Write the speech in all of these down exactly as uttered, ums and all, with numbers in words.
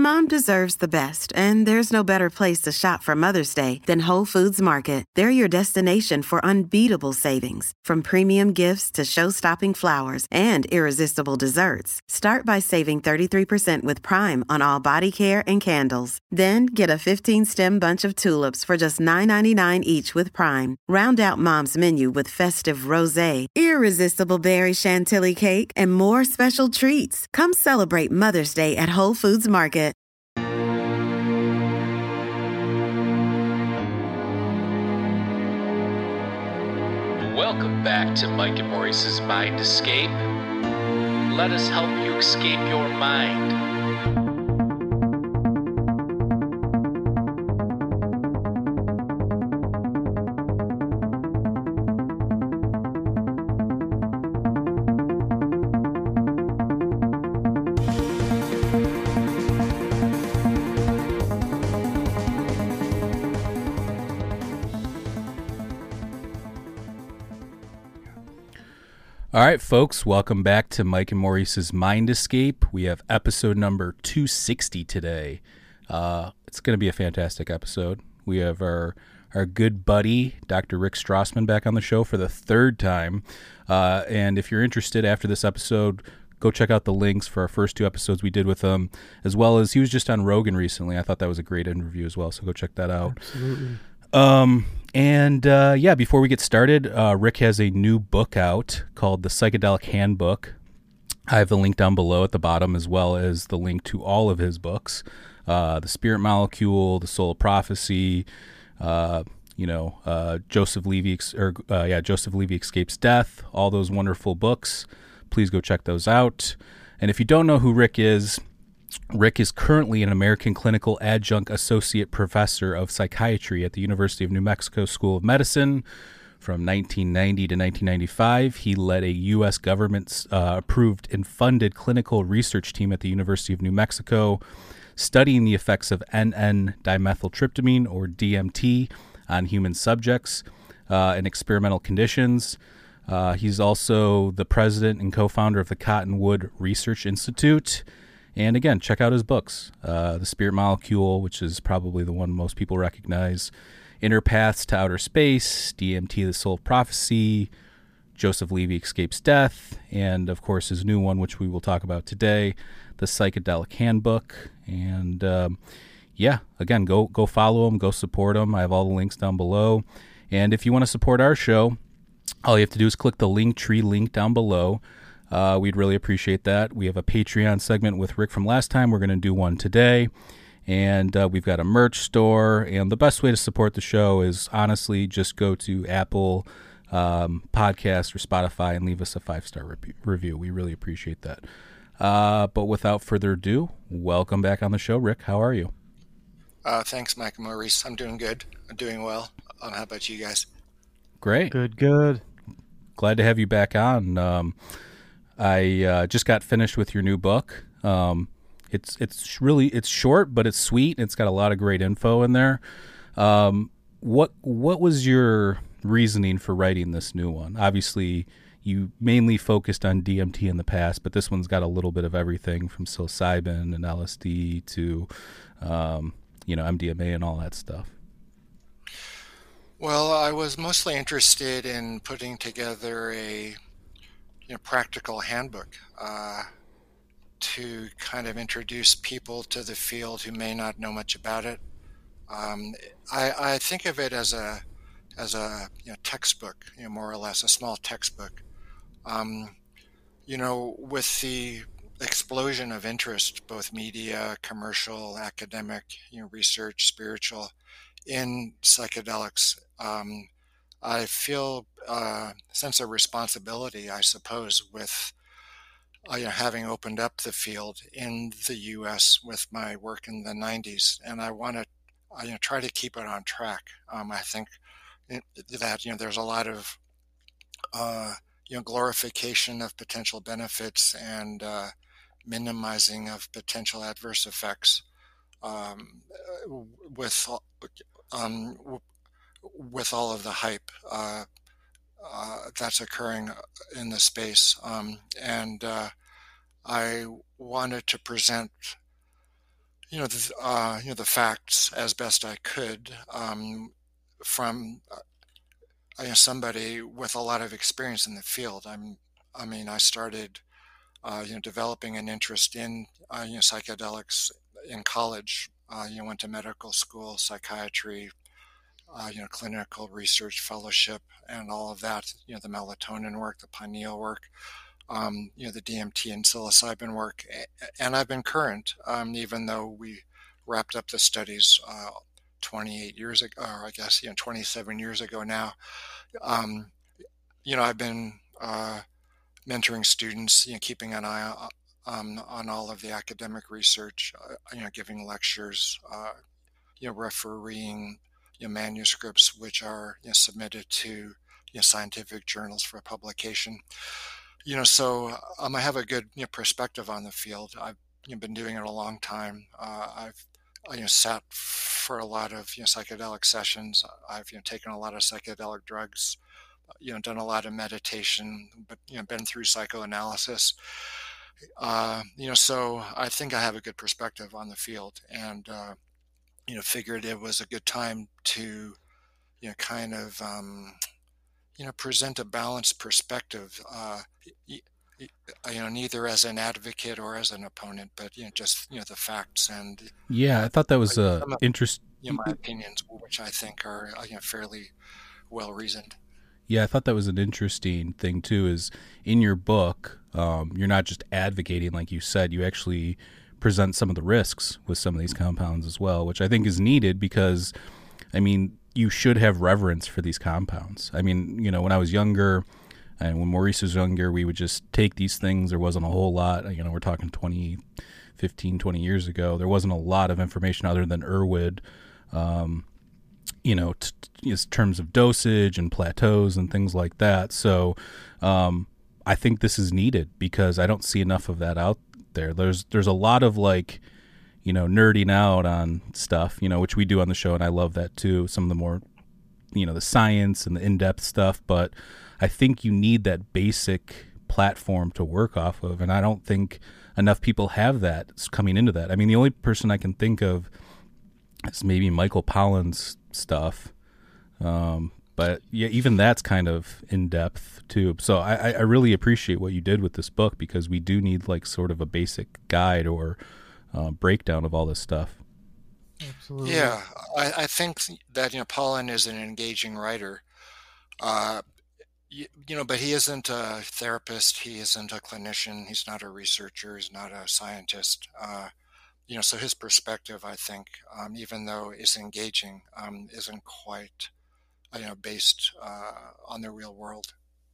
Mom deserves the best, and there's no better place to shop for Mother's Day than Whole Foods Market. They're your destination for unbeatable savings, from premium gifts to show-stopping flowers and irresistible desserts. Start by saving thirty-three percent with Prime on all body care and candles. Then get a fifteen-stem bunch of tulips for just nine ninety-nine each with Prime. Round out Mom's menu with festive rosé, irresistible berry chantilly cake, and more special treats. Come celebrate Mother's Day at Whole Foods Market. Welcome back to Mike and Maurice's Mind Escape. Let us help you escape your mind. All right, folks, welcome back to Mike and Maurice's Mind Escape. We have episode number two sixty today. Uh, it's going to be a fantastic episode. We have our our good buddy, Doctor Rick Strassman, back on the show for the third time. Uh, and if you're interested after this episode, go check out the links for our first two episodes we did with him, as well as he was just on Rogan recently. I thought that was a great interview as well, so go check that out. Absolutely. Um, and, uh, yeah, before we get started, uh, Rick has a new book out called The Psychedelic Handbook. I have the link down below at the bottom, as well as the link to all of his books, uh, The Spirit Molecule, The Soul of Prophecy, uh, you know, uh, Joseph Levy, or, uh, yeah, Joseph Levy Escapes Death, all those wonderful books. Please go check those out. And if you don't know who Rick is, Rick is currently an American Clinical Adjunct Associate Professor of Psychiatry at the University of New Mexico School of Medicine. From nineteen ninety to nineteen ninety-five, he led a U S government-approved uh, and funded clinical research team at the University of New Mexico, studying the effects of N N-dimethyltryptamine, or D M T, on human subjects uh, in experimental conditions. Uh, he's also the president and co-founder of the Cottonwood Research Institute. And again, check out his books, uh, The Spirit Molecule, which is probably the one most people recognize, Inner Paths to Outer Space, D M T, The Soul of Prophecy, Joseph Levy Escapes Death, and of course his new one, which we will talk about today, The Psychedelic Handbook. And um, yeah, again, go go follow him, go support him. I have all the links down below. And if you want to support our show, all you have to do is click the Linktree link down below. Uh, we'd really appreciate that. We have a Patreon segment with Rick from last time. We're going to do one today. And uh, we've got a merch store. And the best way to support the show is, honestly, just go to Apple um, Podcast or Spotify and leave us a five-star re- review. We really appreciate that. Uh, but without further ado, welcome back on the show. Rick, how are you? Uh, thanks, Mike and Maurice. I'm doing good. I'm doing well. Um, how about you guys? Great. Good, good. Glad to have you back on. Um, I uh, just got finished with your new book. Um, it's it's really it's short, but it's sweet. It's got a lot of great info in there. Um, what what was your reasoning for writing this new one? Obviously, you mainly focused on D M T in the past, but this one's got a little bit of everything from psilocybin and L S D to um, you know M D M A and all that stuff. Well, I was mostly interested in putting together a you know, practical handbook uh, to kind of introduce people to the field who may not know much about it. Um, I, I think of it as a as a you know, textbook, you know, more or less a small textbook. Um, you know, with the explosion of interest, both media, commercial, academic, you know, research, spiritual, in psychedelics, um, I feel a sense of responsibility, I suppose, with uh, you know, having opened up the field in the U S with my work in the nineties, and I want to uh, you know, try to keep it on track. Um, I think that you know there's a lot of uh, you know glorification of potential benefits and uh, minimizing of potential adverse effects um, with um, with all of the hype uh, uh, that's occurring in the space. Um, and uh, I wanted to present you know, the, uh, you know, the facts as best I could um, from uh, you know, somebody with a lot of experience in the field. I'm, I mean, I started, uh, you know, developing an interest in, uh, you know, psychedelics in college. Uh, you know, went to medical school, psychiatry, uh, you know, clinical research fellowship, and all of that. You know, the melatonin work, the pineal work, um, you know, the D M T and psilocybin work, and I've been current, um, even though we wrapped up the studies uh, twenty-eight years ago, or I guess, you know, twenty-seven years ago now. Um, you know, I've been uh, mentoring students, you know, keeping an eye on, um, on all of the academic research, uh, you know, giving lectures, uh, you know, refereeing, you know, manuscripts which are, you know, submitted to, you know, scientific journals for publication. You know, so um, I have a good, you know, perspective on the field. I've, you know, been doing it a long time. Uh, I've you know sat for a lot of, you know, psychedelic sessions. I've, you know, taken a lot of psychedelic drugs, you know, done a lot of meditation, but, you know, been through psychoanalysis. Uh, you know, so I think I have a good perspective on the field, and uh, you know, figured it was a good time to, you know, kind of um, you know, present a balanced perspective. Uh, y- y- you know, neither as an advocate or as an opponent, but, you know, just, you know, the facts and Yeah, I uh, thought that was uh, some of, interest. you know, my opinions, which I think are, uh, you know, fairly well reasoned. Yeah, I thought that was an interesting thing too. Is in your book, um, you're not just advocating, like you said. You actually present some of the risks with some of these compounds as well, which I think is needed because, I mean, you should have reverence for these compounds. I mean, you know, when I was younger, and when Maurice was younger, we would just take these things. There wasn't a whole lot. You know, we're talking twenty, fifteen, twenty years ago. There wasn't a lot of information other than Erwid. Um, you know, t- t- in terms of dosage and plateaus and things like that. So um, I think this is needed because I don't see enough of that out there. There's there's a lot of, like, you know, nerding out on stuff, you know, which we do on the show, and I love that too. Some of the more, you know, the science and the in-depth stuff, but I think you need that basic platform to work off of, and I don't think enough people have that coming into that. I mean, the only person I can think of is maybe Michael Pollan's stuff, um, but yeah, even that's kind of in depth too. So I, I really appreciate what you did with this book because we do need, like, sort of a basic guide or uh, breakdown of all this stuff. Absolutely. Yeah, I, I think that, you know, Pollan is an engaging writer. Uh, you, you know, but he isn't a therapist. He isn't a clinician. He's not a researcher. He's not a scientist. Uh, you know, so his perspective, I think, um, even though it's engaging, um, isn't quite, you know, based uh, on the real world.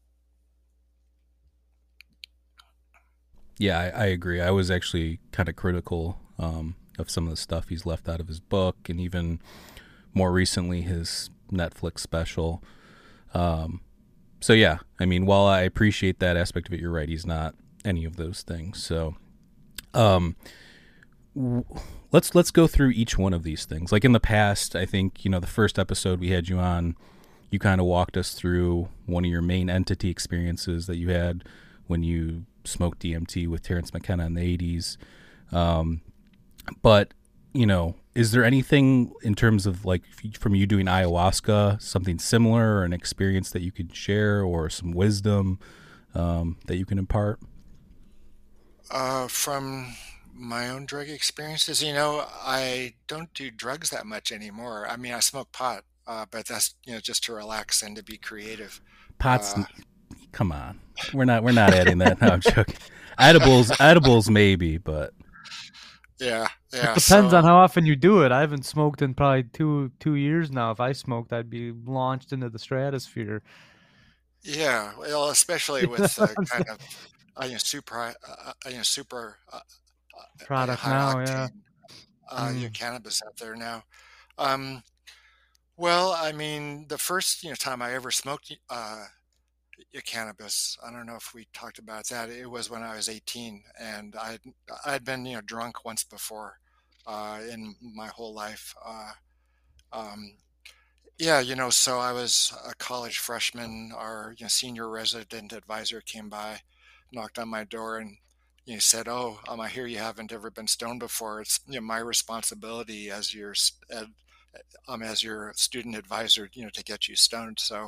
Yeah, I, I agree. I was actually kind of critical um, of some of the stuff he's left out of his book, and even more recently his Netflix special. Um, so yeah, I mean, while I appreciate that aspect of it, you're right. He's not any of those things. So, um, w- let's let's go through each one of these things. Like in the past, I think, you know, the first episode we had you on, you kind of walked us through one of your main entity experiences that you had when you smoked D M T with Terence McKenna in the eighties. Um, but, you know, is there anything in terms of, like, from you doing ayahuasca, something similar, or an experience that you could share, or some wisdom um, that you can impart? Uh, from my own drug experiences, you know, I don't do drugs that much anymore. I mean, I smoke pot, uh, but that's, you know, just to relax and to be creative. Pots, Uh, come on, we're not we're not adding that. No, I'm joking. Edibles, edibles, maybe, but yeah, It yeah. depends So on how often you do it. I haven't smoked in probably two two years now. If I smoked, I'd be launched into the stratosphere. yeah, well, especially You know with what uh, I'm kind saying? of uh, you know super uh, uh, you know super uh, uh, uh, Product high now, yeah. octane uh, you know, Mm. cannabis out there now. Um, well, I mean, the first, you know, time I ever smoked uh, y- cannabis, I don't know if we talked about that. It was when I was eighteen, and I I'd been, you know, drunk once before uh, in my whole life. Uh, um, yeah, you know, so I was a college freshman. Our, you know, senior resident advisor came by, knocked on my door, and you said, "Oh, um, I hear you haven't ever been stoned before. It's you know my responsibility as your ed, um as your student advisor, you know, to get you stoned." So,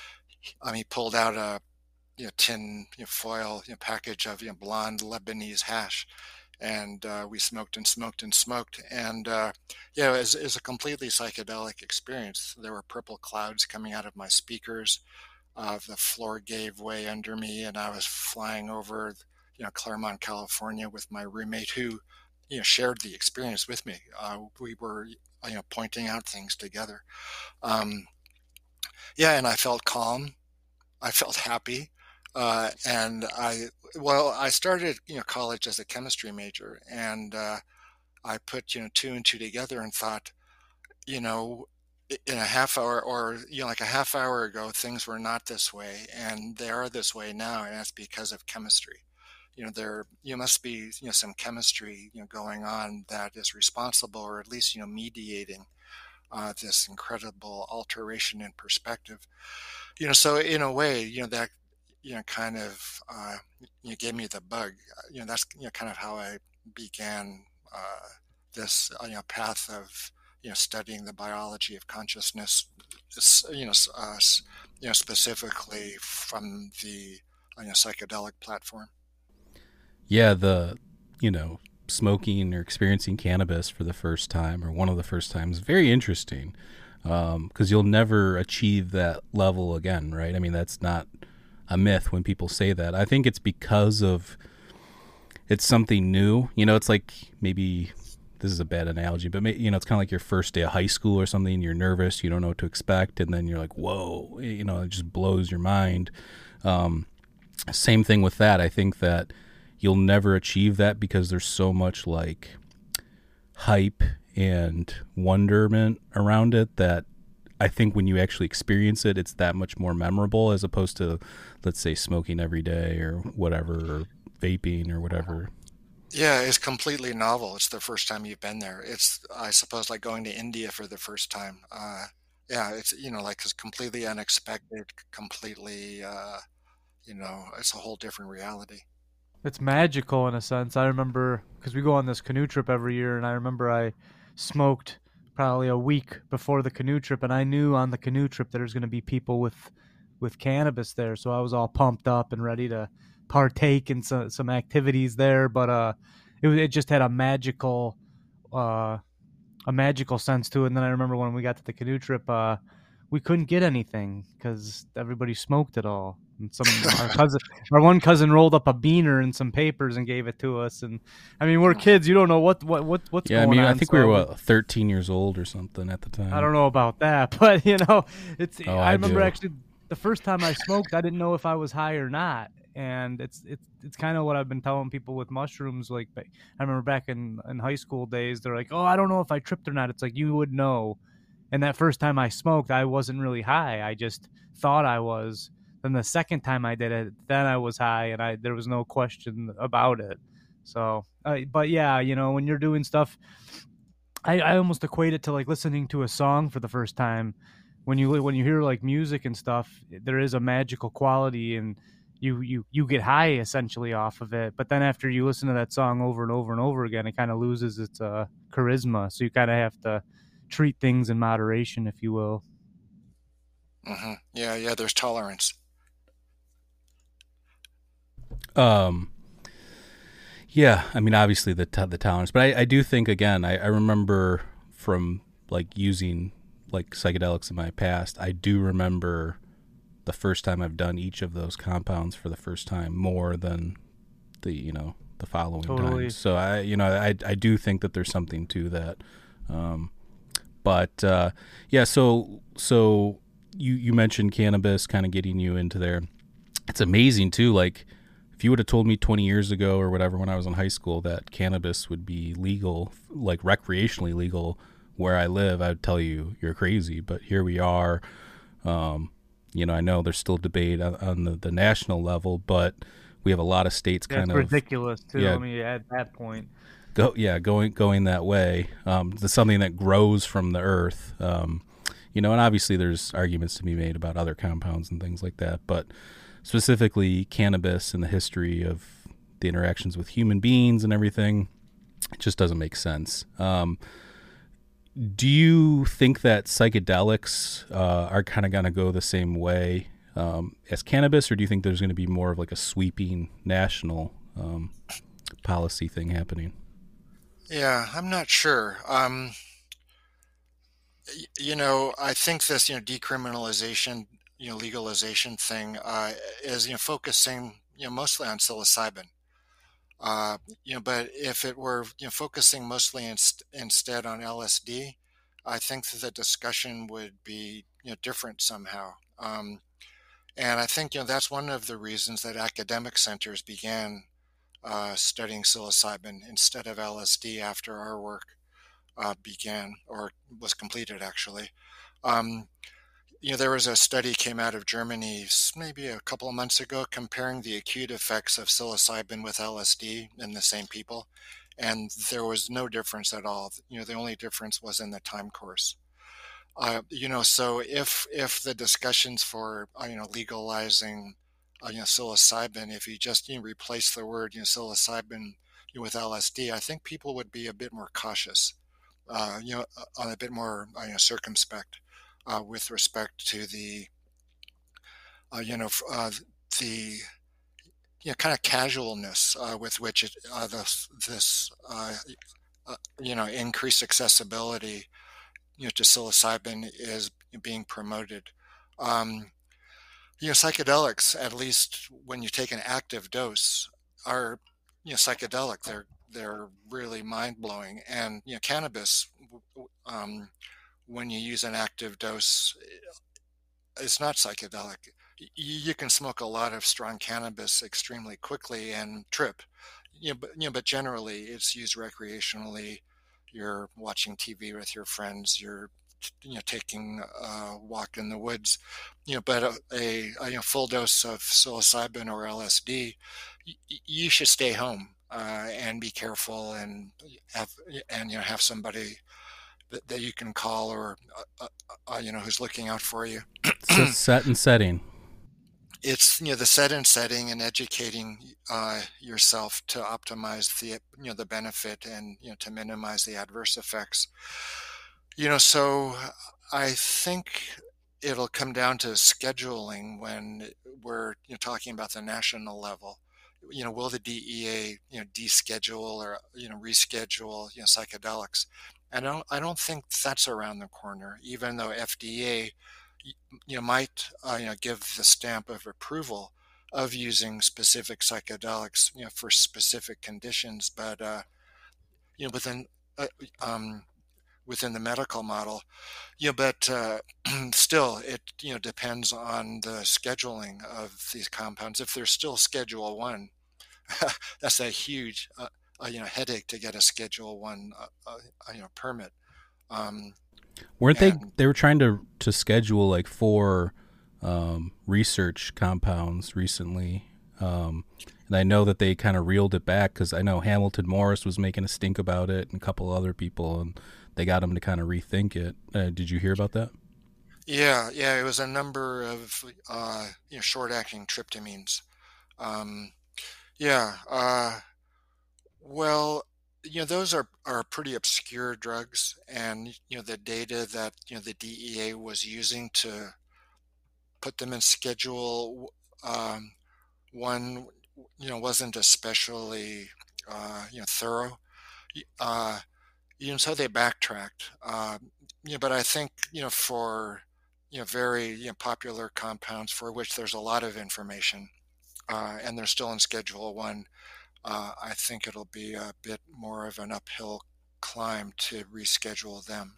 um, he pulled out a you know tin you know, foil you know, package of you know blonde Lebanese hash, and uh, we smoked and smoked and smoked, and uh, yeah, it was, it was a completely psychedelic experience. There were purple clouds coming out of my speakers. Uh, the floor gave way under me, and I was flying over, you know, Claremont, California, with my roommate who, you know, shared the experience with me. Uh, we were, you know, pointing out things together. Um, yeah, and I felt calm. I felt happy. Uh, and I, well, I started, you know, college as a chemistry major, and uh, I put, you know, two and two together and thought, you know, in a half hour or, you know, like a half hour ago, things were not this way, and they are this way now, and that's because of chemistry. You know, there, you must be, you know, some chemistry, you know, going on that is responsible, or at least, you know, mediating uh, this incredible alteration in perspective. You know, so in a way, you know, that, you know, kind of, uh, you know, gave me the bug. You know, that's, you know, kind of how I began uh, this, uh, you know, path of, you know, studying the biology of consciousness, you know, uh, you know, specifically from the, you know, psychedelic platform. Yeah, the, you know, smoking or experiencing cannabis for the first time, or one of the first times, very interesting, because um, you'll never achieve that level again, right? I mean, that's not a myth when people say that. I think it's because of, it's something new. You know, it's like, maybe this is a bad analogy, but you know, it's kind of like your first day of high school or something. You're nervous, you don't know what to expect, and then you're like, whoa, you know, it just blows your mind. Um, same thing with that. I think that you'll never achieve that because there's so much like hype and wonderment around it that I think when you actually experience it, it's that much more memorable, as opposed to, let's say, smoking every day or whatever, or vaping or whatever. Yeah, it's completely novel. It's the first time you've been there. It's, I suppose, like going to India for the first time. Uh, yeah, it's, you know, like it's completely unexpected, completely, uh, you know, it's a whole different reality. It's magical in a sense. I remember, because we go on this canoe trip every year, and I remember I smoked probably a week before the canoe trip, and I knew on the canoe trip that there's going to be people with with cannabis there, so I was all pumped up and ready to partake in some some activities there. But uh, it it just had a magical uh a magical sense to it. And then I remember when we got to the canoe trip, uh, we couldn't get anything because everybody smoked it all. And some our cousin, our one cousin, rolled up a beaner and some papers and gave it to us. And I mean, we're kids; you don't know what what what what's yeah, going on. Yeah, I mean, I think so we were what, thirteen years old or something at the time. I don't know about that, but you know, it's. Oh, I, I remember do. actually the first time I smoked, I didn't know if I was high or not. And it's it's it's kind of what I've been telling people with mushrooms. Like, I remember back in, in high school days, they're like, "Oh, I don't know if I tripped or not." It's like, you would know. And that first time I smoked, I wasn't really high. I just thought I was. Then the second time I did it, then I was high, and I there was no question about it. So, uh, but yeah, you know, when you're doing stuff, I, I almost equate it to like listening to a song for the first time. When you when you hear like music and stuff, there is a magical quality, and you you you get high essentially off of it. But then after you listen to that song over and over and over again, it kind of loses its uh, charisma. So you kind of have to treat things in moderation, if you will. Mm-hmm. Yeah, yeah. There's tolerance. Um. Yeah, I mean, obviously the t- the tolerance, but I, I do think again, I, I remember from like using like psychedelics in my past, I do remember the first time I've done each of those compounds for the first time more than the, you know, the following Totally. times. So I, you know, I, I do think that there's something to that. Um, but, uh, yeah, so, so you, you mentioned cannabis kind of getting you into there. It's amazing too. Like, if you would have told me twenty years ago or whatever, when I was in high school, that cannabis would be legal, like recreationally legal where I live, I would tell you you're crazy. But here we are. Um, you know, I know there's still debate on, on the, the national level, but we have a lot of states That's kind of ridiculous too. yeah, Let me add that point. Go, yeah, going going that way. Um, to something that grows from the earth. Um, you know, and obviously there's arguments to be made about other compounds and things like that, but specifically cannabis and the history of the interactions with human beings and everything. It just doesn't make sense. Um, do you think that psychedelics uh, are kind of going to go the same way um, as cannabis, or do you think there's going to be more of like a sweeping national um, policy thing happening? Yeah, I'm not sure. Um, y- you know, I think this, you know, decriminalization, you know, legalization thing uh, is, you know, focusing, you know, mostly on psilocybin. Uh, you know, but if it were, you know, focusing mostly inst instead on L S D, I think that the discussion would be, you know, different somehow. Um, and I think, you know, that's one of the reasons that academic centers began uh, studying psilocybin instead of L S D after our work uh, began or was completed, actually. Um, you know, there was a study came out of Germany s- maybe a couple of months ago comparing the acute effects of psilocybin with L S D in the same people, and there was no difference at all. You know, the only difference was in the time course. Uh, you know, so if if the discussions for uh, you know legalizing uh, you know psilocybin, if you just you know, replace the word you know psilocybin you know, with L S D, I think people would be a bit more cautious, uh, you know, uh, on a bit more uh, you know circumspect uh, with respect to the uh, you know f- uh, the you know kind of casualness uh, with which it uh, this this uh, uh, you know increased accessibility you know to psilocybin is being promoted. Um, you know, psychedelics, at least when you take an active dose, are you know psychedelic. They're they're really mind blowing. And you know, cannabis, w- w- um, when you use an active dose, it's not psychedelic. Y- You can smoke a lot of strong cannabis extremely quickly and trip. You know, but you know, but generally, it's used recreationally. You're watching T V with your friends. You're you know taking a walk in the woods. You know, but a, a, a you know, full dose of psilocybin or L S D, y- y- you should stay home uh, and be careful and have and you know have somebody that, that you can call or uh, uh, uh, you know who's looking out for you. So set and setting. It's you know the set and setting and educating uh, yourself to optimize the you know the benefit and you know to minimize the adverse effects. You know, so I think it'll come down to scheduling when we're you know talking about the national level. You know, will the D E A you know deschedule or you know reschedule you know psychedelics? And I don't I don't think that's around the corner, even though F D A you know might uh, you know give the stamp of approval of using specific psychedelics you know for specific conditions, but uh, you know within uh, um, within the medical model, you know, but uh, still it you know depends on the scheduling of these compounds. If they're still Schedule One, that's a huge uh, uh, you know headache to get a Schedule One uh, uh, you know permit. Um, Weren't they? and They were trying to to schedule like four um, research compounds recently, um, and I know that they kind of reeled it back because I know Hamilton Morris was making a stink about it, and a couple other people, and they got them to kind of rethink it. Uh, did you hear about that? yeah, yeah, it was a number of uh, you know short-acting tryptamines. Um, yeah, uh, well, you know, those are are pretty obscure drugs, and you know, the data that you know the D E A was using to put them in Schedule um, One, you know, wasn't especially uh, you know thorough. Y- Uh, you know, so they backtracked. Um, you know, but I think you know for you know very you know popular compounds for which there's a lot of information, uh, and they're still in Schedule One. uh, I think it'll be a bit more of an uphill climb to reschedule them.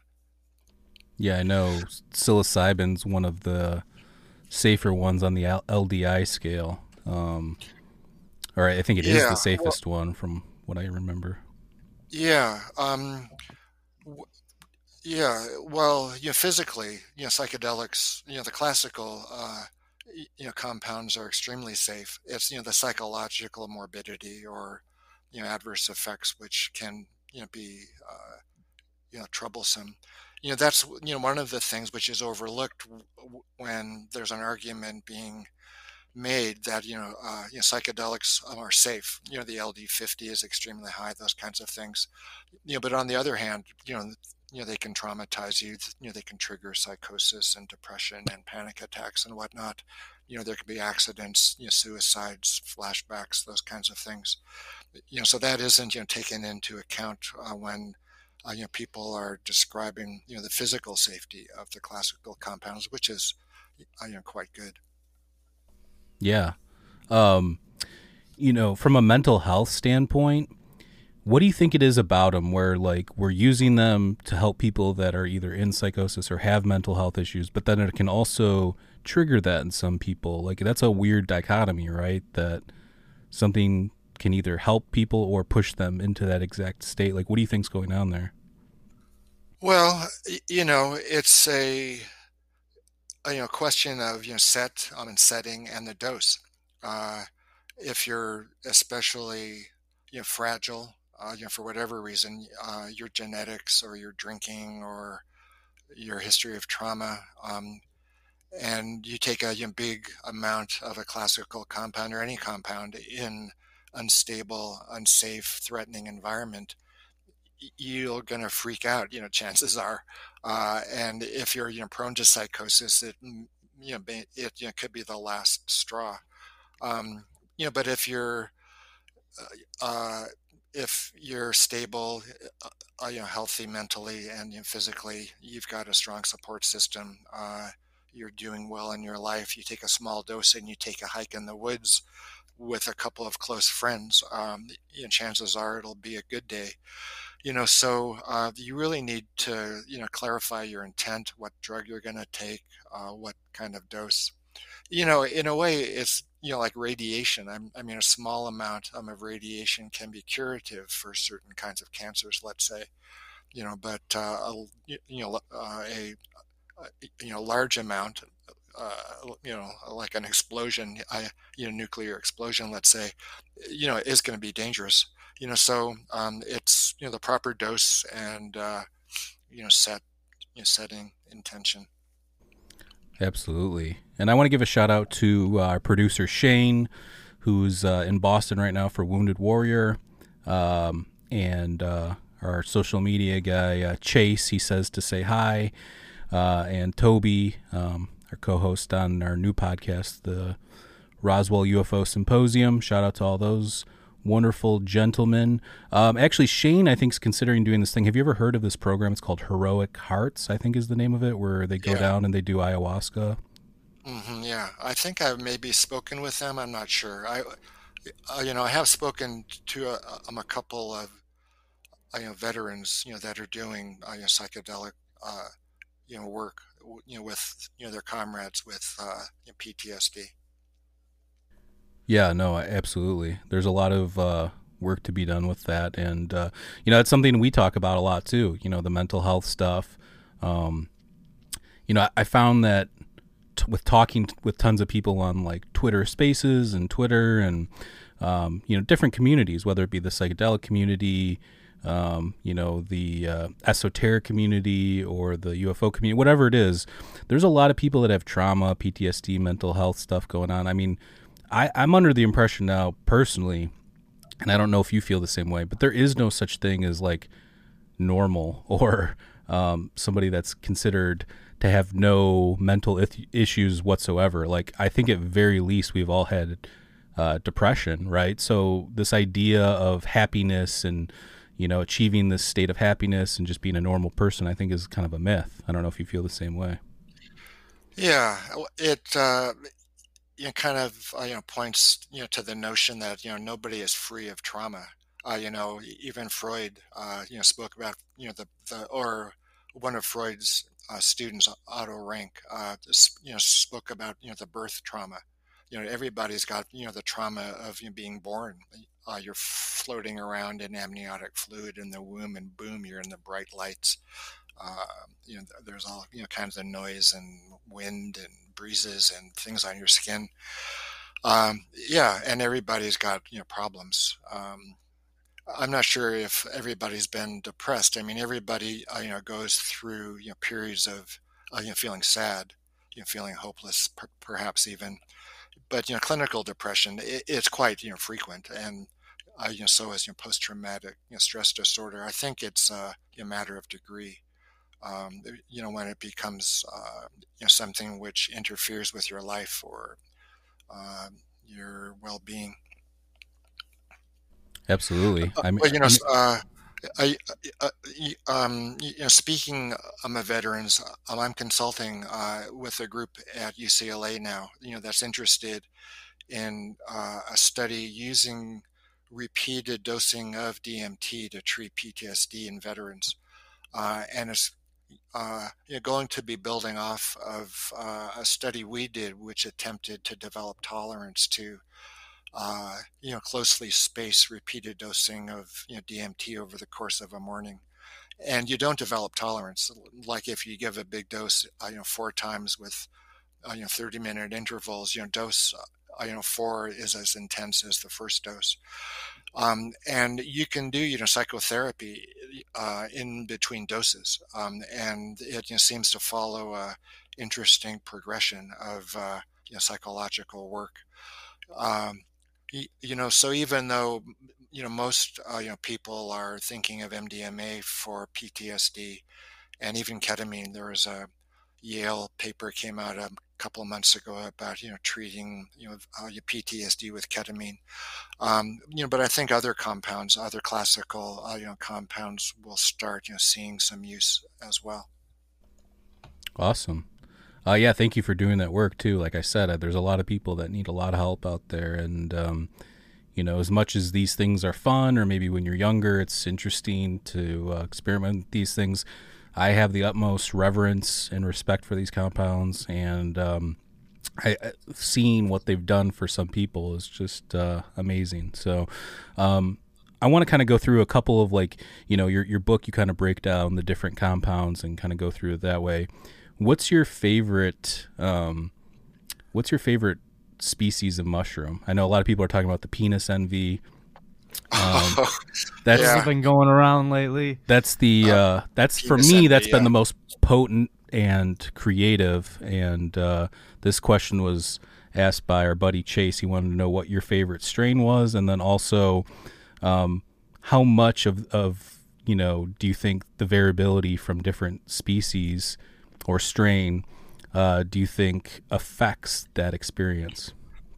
Yeah, I know psilocybin's one of the safer ones on the L- LDI scale, um, or I think it is the Yeah, well, safest one from what I remember. yeah, um, w- yeah. Well, you know, physically, you know, psychedelics, you know, the classical, uh, y- you know, compounds are extremely safe. It's you know the psychological morbidity or you know adverse effects which can you know be uh, you know troublesome. You know, that's you know one of the things which is overlooked w- w- when there's an argument being made that, you know, uh, you know, psychedelics are safe. You know, the L D fifty is extremely high, those kinds of things. You know, but on the other hand, you know, you know, they can traumatize you. You know, they can trigger psychosis and depression and panic attacks and whatnot. You know, there could be accidents, you know, suicides, flashbacks, those kinds of things. You know, so that isn't, you know, taken into account uh, when uh, you know, people are describing, you know, the physical safety of the classical compounds, which is uh, you know, quite good. Yeah. Um, you know, from a mental health standpoint, what do you think it is about them where, like, we're using them to help people that are either in psychosis or have mental health issues, but then it can also trigger that in some people? Like, that's a weird dichotomy, right? That something can either help people or push them into that exact state. Like, what do you think's going on there? Well, you know, it's a, a you know, question of, you know, set um, and setting and the dose. Uh, if you're especially, you know, fragile, uh, you know, for whatever reason, uh, your genetics or your drinking or your history of trauma, um, and you take a, you know, big amount of a classical compound or any compound in unstable, unsafe, threatening environment, you're going to freak out, you know, chances are. Uh, and if you're, you know, prone to psychosis, it, you know, it you know, could be the last straw. Um, you know, but if you're, uh, if you're stable, uh, you know, healthy mentally and, you know, physically, you've got a strong support system. Uh, you're doing well in your life. You take a small dose and you take a hike in the woods with a couple of close friends. Um, you know, chances are it'll be a good day. You know, so uh, you really need to, you know, clarify your intent, what drug you're going to take, uh, what kind of dose. You know, in a way, it's, you know, like radiation. I'm, I mean, a small amount um, of radiation can be curative for certain kinds of cancers, let's say, you know, but, uh, a, you know, uh, a, a, you know, large amount, uh, you know, like an explosion, I, you know, nuclear explosion, let's say, you know, is going to be dangerous. You know, so um, it's, you know, the proper dose and, uh, you know, set, you know, setting intention. Absolutely. And I want to give a shout out to our producer, Shane, who's uh, in Boston right now for Wounded Warrior. Um, and uh, our social media guy, uh, Chase, he says to say hi. Uh, and Toby, um, our co-host on our new podcast, the Roswell U F O Symposium. Shout out to all those wonderful gentlemen. Um, actually, Shane, I think, is considering doing this thing. Have you ever heard of this program? It's called Heroic Hearts, I think is the name of it, where they go Yeah. down and they do ayahuasca. Mm-hmm, yeah, I think I've maybe spoken with them. I'm not sure. I, uh, you know, I have spoken to a, um, a couple of, uh, you know, veterans, you know, that are doing, uh, you know, psychedelic, uh, you know, work, you know, with, you know, their comrades with uh, you know, P T S D. Yeah, no, absolutely. There's a lot of uh, work to be done with that. And, uh, you know, it's something we talk about a lot too, you know, the mental health stuff. Um, you know, I, I found that t- with talking t- with tons of people on like Twitter Spaces and Twitter and, um, you know, different communities, whether it be the psychedelic community, um, you know, the uh, esoteric community or the U F O community, whatever it is, there's a lot of people that have trauma, P T S D, mental health stuff going on. I mean, I, I'm under the impression now, personally, and I don't know if you feel the same way, but there is no such thing as like normal or um, somebody that's considered to have no mental ith- issues whatsoever. Like, I think at very least we've all had uh, depression, right? So this idea of happiness and, you know, achieving this state of happiness and just being a normal person, I think is kind of a myth. I don't know if you feel the same way. Yeah, it, uh, you know, kind of, uh, you know, points, you know, to the notion that, you know, nobody is free of trauma. Uh, you know, even Freud, uh, you know, spoke about, you know, the, the or one of Freud's uh, students, Otto Rank, uh, you know, spoke about, you know, the birth trauma. You know, everybody's got, you know, the trauma of, you know, being born. Uh, you're floating around in amniotic fluid in the womb, and boom, you're in the bright lights. Uh, you know, there's all, you know, kinds of noise and wind and breezes and things on your skin. Um, yeah, and everybody's got, you know, problems. Um, I'm not sure if everybody's been depressed. I mean, everybody, uh, you know, goes through, you know, periods of, uh, you know, feeling sad, you know, feeling hopeless, per- perhaps even. but you know, clinical depression, it, it's quite you know frequent, and uh, you know, so is you know, post-traumatic you know, stress disorder. I think it's uh, a matter of degree. Um, you know, when it becomes uh, you know something which interferes with your life or uh, your well-being. Absolutely. Uh, I mean, well, you know, I mean, uh, I, uh, um, you know, speaking um, of veterans, um, I'm consulting uh, with a group at U C L A now. You know, that's interested in uh, a study using repeated dosing of D M T to treat P T S D in veterans, uh, and it's uh, you know, going to be building off of uh, a study we did, which attempted to develop tolerance to uh, you know, closely spaced repeated dosing of you know, D M T over the course of a morning. And you don't develop tolerance. Like if you give a big dose, uh, you know, four times with, uh, you know, thirty minute intervals, you know, dose, uh, you know, four is as intense as the first dose. Um, and you can do, you know, psychotherapy uh, in between doses. Um, and it you know, seems to follow a interesting progression of, uh, you know, psychological work. Um, you know, so even though, you know, most, uh, you know, people are thinking of M D M A for P T S D and even ketamine, there was a Yale paper came out a couple of months ago about, you know, treating, you know, uh, your P T S D with ketamine. Um, you know, but I think other compounds, other classical, uh, you know, compounds will start, you know, seeing some use as well. awesome. Uh, yeah, thank you for doing that work too. Like I said, uh, there's a lot of people that need a lot of help out there, and um, you know, as much as these things are fun, or maybe when you're younger, it's interesting to uh, experiment with these things. I have the utmost reverence and respect for these compounds, and um, I, I- seeing what they've done for some people is just uh, amazing. So, um, I want to kind of go through a couple of like, you know, your your book. You kind of break down the different compounds and kind of go through it that way. What's your favorite? Um, what's your favorite species of mushroom? I know a lot of people are talking about the penis envy. Um, that's Yeah. It's been going around lately. that's the uh, that's for penis me. envy, That's been yeah. the most potent and creative. And uh, this question was asked by our buddy Chase. He wanted to know what your favorite strain was, and then also um, how much of of you know do you think the variability from different species or strain uh, do you think affects that experience?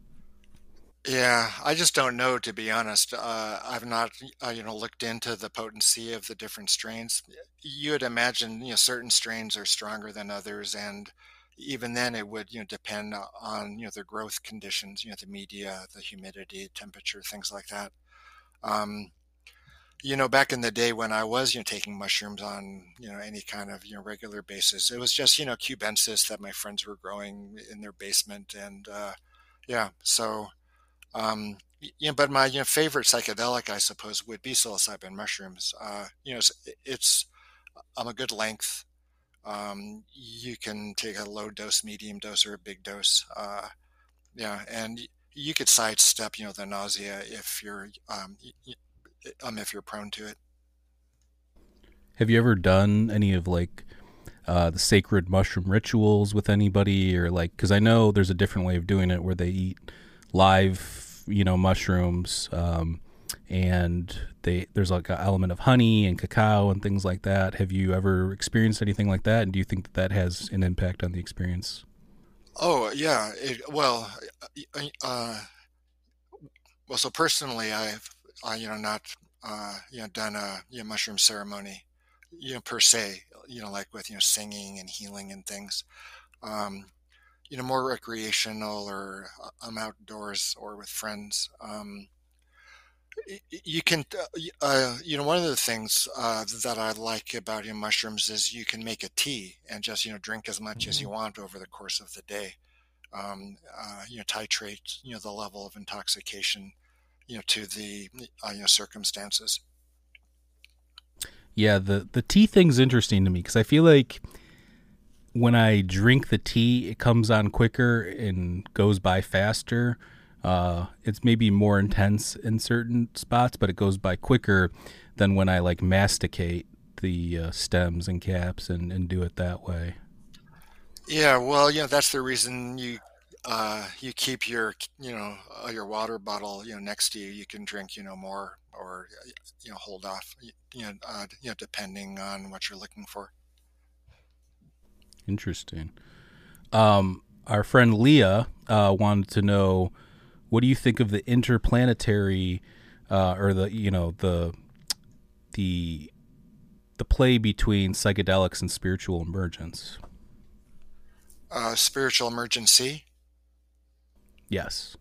Yeah, I just don't know, to be honest. Uh, I've not, uh, you know, looked into the potency of the different strains. You would imagine, you know, certain strains are stronger than others, and even then, it would, you know, depend on, you know, the growth conditions, you know, the media, the humidity, temperature, things like that. Um, you know, back in the day when I was, you know, taking mushrooms on, you know, any kind of, you know, regular basis, it was just, you know, cubensis that my friends were growing in their basement, and uh, yeah, so. Um, y- you know, but my you know favorite psychedelic, I suppose, would be psilocybin mushrooms. Uh, you know, it's, it's um, a good length. Um, you can take a low dose, medium dose, or a big dose. Uh, yeah, and y- you could sidestep, you know, the nausea if you're um, y- y- um if you're prone to it. Have you ever done any of like uh, the sacred mushroom rituals with anybody, or like, because I know there's a different way of doing it where they eat live, you know, mushrooms, um, and they there's like an element of honey and cacao and things like that. Have you ever experienced anything like that, and do you think that that has an impact on the experience? Oh yeah, it, well, uh, uh, well. So personally, I've uh, you know not uh, you know done a you know, mushroom ceremony, you know per se, you know like with you know singing and healing and things. Um, you know more recreational or uh, I'm outdoors or with friends. Um, y- y- you can uh, y- uh, you know one of the things uh, that I like about you know, mushrooms is you can make a tea and just you know drink as much as you Mhm. want over the course of the day. Um, uh, you know titrate you know the level of intoxication you know to the uh, you know circumstances. Yeah, the the tea thing's interesting to me because I feel like when I drink the tea, it comes on quicker and goes by faster. Uh, it's maybe more intense in certain spots, but it goes by quicker than when I like masticate the uh, stems and caps and, and do it that way. Yeah, well, you know that's the reason you uh, you keep your, you know, uh, your water bottle, you know, next to you. You can drink, you know, more, or you know, hold off, you know, uh, you know, depending on what you're looking for. Interesting. Um, our friend Leah uh, wanted to know, what do you think of the interplanetary, uh, or the you know the the the play between psychedelics and spiritual emergence? Uh, spiritual emergency. Yes.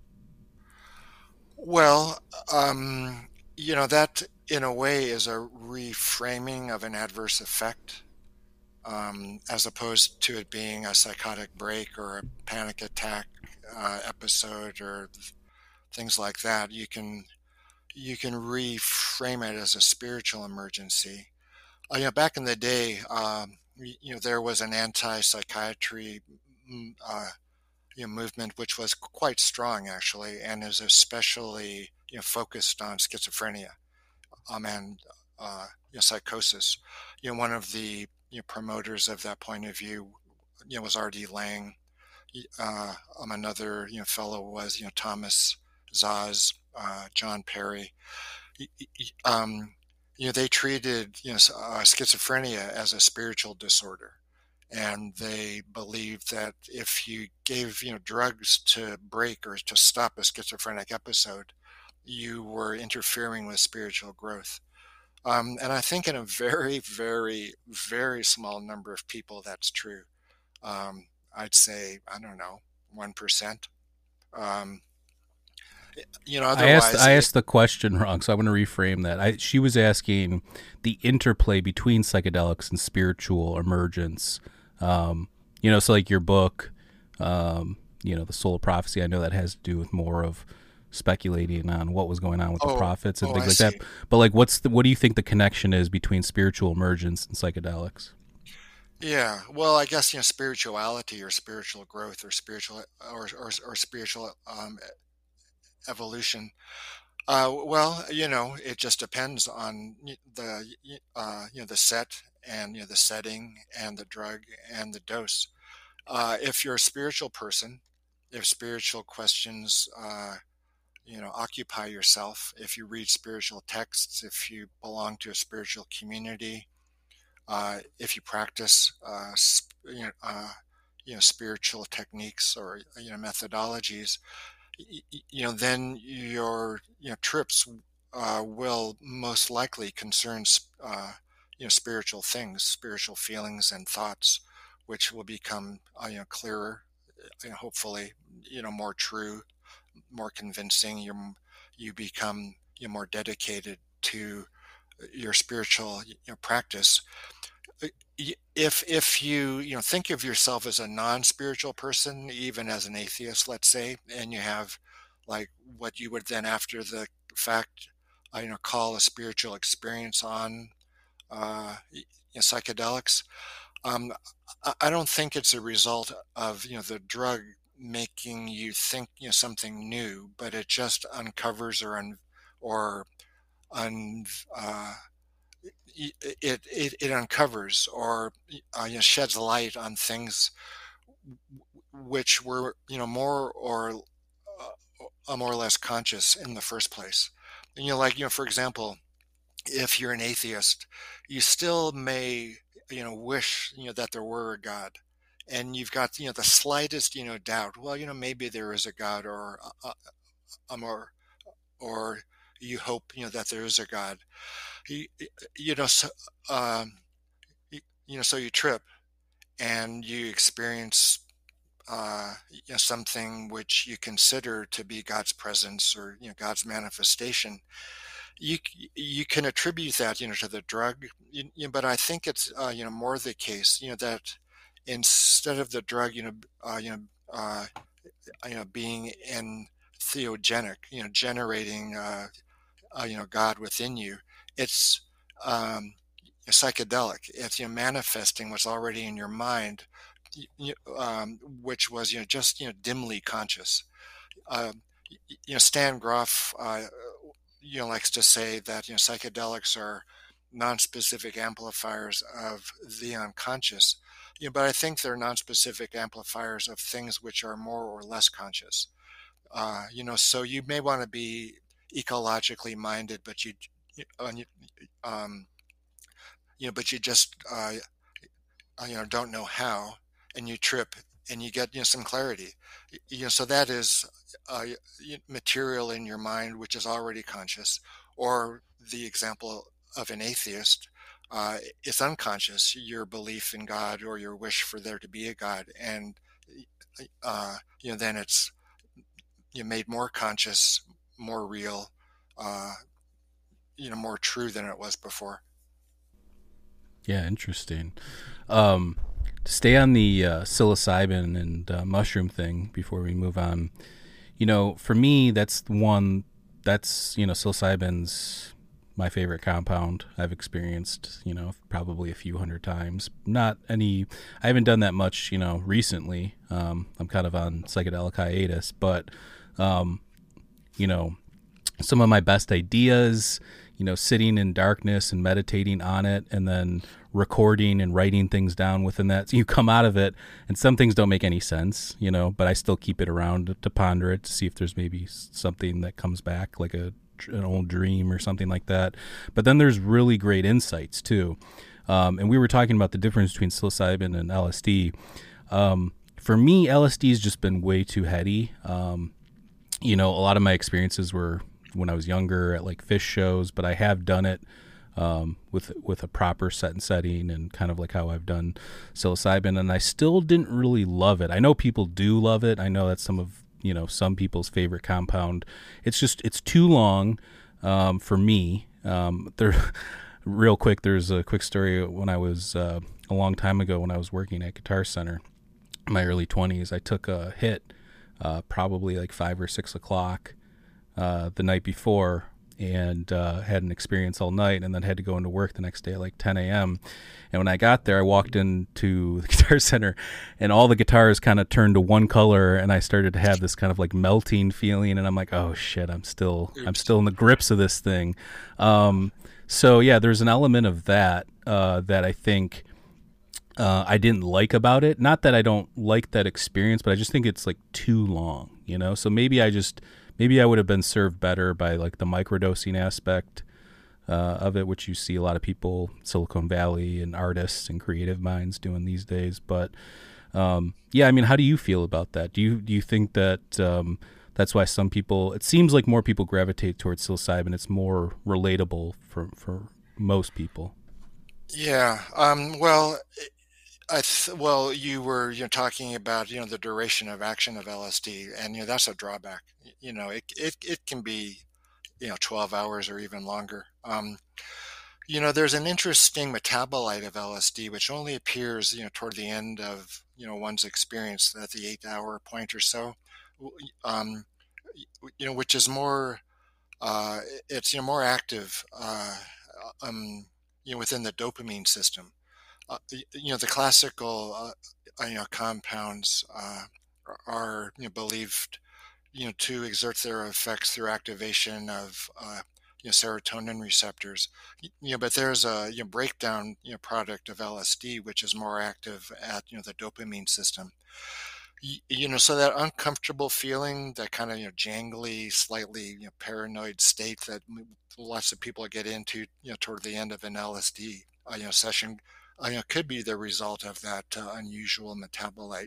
Well, um, you know, that in a way is a reframing of an adverse effect, um, as opposed to it being a psychotic break or a panic attack uh, episode or th- things like that. You can you can reframe it as a spiritual emergency. Uh, you know, back in the day, um, y- you know, there was an anti-psychiatry mm, uh, you know, movement which was quite strong actually, and is especially you know focused on schizophrenia um, and uh, you know, psychosis. You know, one of the you know, promoters of that point of view, you know, was R D. Laing. Uh, um, another you know fellow was you know Thomas Zaz, uh, John Perry. Um, you know, they treated you know uh, schizophrenia as a spiritual disorder, and they believed that if you gave you know drugs to break or to stop a schizophrenic episode, you were interfering with spiritual growth. Um, and I think in a very, very, very small number of people that's true. Um, I'd say I don't know one percent. Um, you know, I asked otherwise I it. asked the question wrong, so I'm going to reframe that. I, she was asking the interplay between psychedelics and spiritual emergence. Um, you know, so like your book, um, you know, the Soul of Prophecy. I know that has to do with more of speculating on what was going on with the Oh, prophets and oh, things I like see. that. But like, what's the what do you think the connection is between spiritual emergence and psychedelics? Yeah, well, I guess you know spirituality or spiritual growth or spiritual or or, or spiritual um, evolution. Uh, well, you know, it just depends on y- the y- uh, you know the set and you know the setting and the drug and the dose. Uh, if you're a spiritual person, if spiritual questions uh, you know occupy yourself, if you read spiritual texts, if you belong to a spiritual community, uh, if you practice uh, sp- you know uh, you know spiritual techniques or you know methodologies, y- y- you know, then your you know trips uh, will most likely concern s- uh, you know spiritual things, spiritual feelings and thoughts, which will become uh, you know clearer, you know, hopefully you know more true, more convincing. You you become you know, more dedicated to your spiritual you know, practice. Uh, y- If if you you know think of yourself as a non-spiritual person, even as an atheist, let's say, and you have like what you would then after the fact, uh, you know, call a spiritual experience on uh, y- you know, psychedelics. Um, I I don't think it's a result of you know the drug making you think you know something new, but it just uncovers or un or un uh, it it, it uncovers or uh, you know, sheds light on things which were you know more or uh, more or less conscious in the first place. And, you know, like you know, for example, if you're an atheist, you still may you know wish you know that there were a God, and you've got you know the slightest you know doubt. Well, you know maybe there is a God, or a, a more, or you hope you know that there is a God. You, you know, so, um, you, you know, so you trip and you experience uh, you know, something which you consider to be God's presence or you know God's manifestation. You you can attribute that you know to the drug, you, you know, but I think it's uh, you know more the case you know that instead of the drug you know uh, you know uh, you know being entheogenic, you know generating uh, uh, you know God within you, it's um, psychedelic. It's you know manifesting what's already in your mind, y- y- um, which was you know just you know dimly conscious. Uh, you know Stan Groff, uh, you know likes to say that you know psychedelics are non-specific amplifiers of the unconscious. You know, but I think they're non-specific amplifiers of things which are more or less conscious. Uh, you know, so you may want to be ecologically minded, but you, um, you know, but you just, uh, you know, don't know how, and you trip, and you get, you know, some clarity. You know, so that is uh, material in your mind which is already conscious. Or the example of an atheist, uh, it's unconscious, your belief in God or your wish for there to be a God, and uh, you know, then it's you made more conscious, more real, uh, you know, more true than it was before. Yeah, interesting. Um, to stay on the uh, psilocybin and uh, mushroom thing before we move on, you know, for me, that's one, that's, you know, psilocybin's my favorite compound I've experienced, you know, probably a few hundred times. Not any, I haven't done that much, you know, recently. Um, I'm kind of on psychedelic hiatus, but, um, you know, some of my best ideas, you know, sitting in darkness and meditating on it, and then recording and writing things down within that. So you come out of it, and some things don't make any sense, you know, but I still keep it around to ponder it, to see if there's maybe something that comes back, like a an old dream or something like that. But then there's really great insights too. Um, and we were talking about the difference between psilocybin and L S D. Um, for me, L S D has just been way too heady. Um, you know, a lot of my experiences were when I was younger at like fish shows, but I have done it um, with with a proper set and setting, and kind of like how I've done psilocybin, and I still didn't really love it. I know people do love it. I know that's some of, you know, some people's favorite compound. It's just, it's too long um, for me. Um, there, real quick, there's a quick story. When I was uh, a long time ago, when I was working at Guitar Center in my early twenties, I took a hit uh, probably like five or six o'clock uh, the night before, and uh, had an experience all night, and then had to go into work the next day at like ten a.m. And when I got there, I walked into the Guitar Center, and all the guitars kind of turned to one color, and I started to have this kind of like melting feeling, and I'm like, oh shit, I'm still I'm still in the grips of this thing. Um, so yeah, there's an element of that uh, that I think uh, I didn't like about it. Not that I don't like that experience, but I just think it's like too long, you know. So maybe I just maybe I would have been served better by like the microdosing aspect uh, of it, which you see a lot of people, Silicon Valley and artists and creative minds doing these days. But um, yeah, I mean, how do you feel about that? Do you do you think that um, that's why some people? It seems like more people gravitate towards psilocybin. It's more relatable for for most people. Yeah. Um, well. I th- well, you were you know talking about you know the duration of action of L S D, and you know that's a drawback. You know, it it it can be you know twelve hours or even longer. Um, you know, there's an interesting metabolite of L S D which only appears you know toward the end of you know one's experience, at the eight hour point or so. Um, you know, which is more uh, it's you know more active uh, um, you know within the dopamine system. Uh, you know, the classical, uh, you know, compounds uh, are you know, believed, you know, to exert their effects through activation of, uh, you know, serotonin receptors. You know, but there's a you know, breakdown, you know, product of L S D which is more active at you know the dopamine system. You, you know, so that uncomfortable feeling, that kind of you know jangly, slightly you know, paranoid state that lots of people get into, you know, toward the end of an L S D uh, you know session. Uh, you know, could be the result of that uh, unusual metabolite.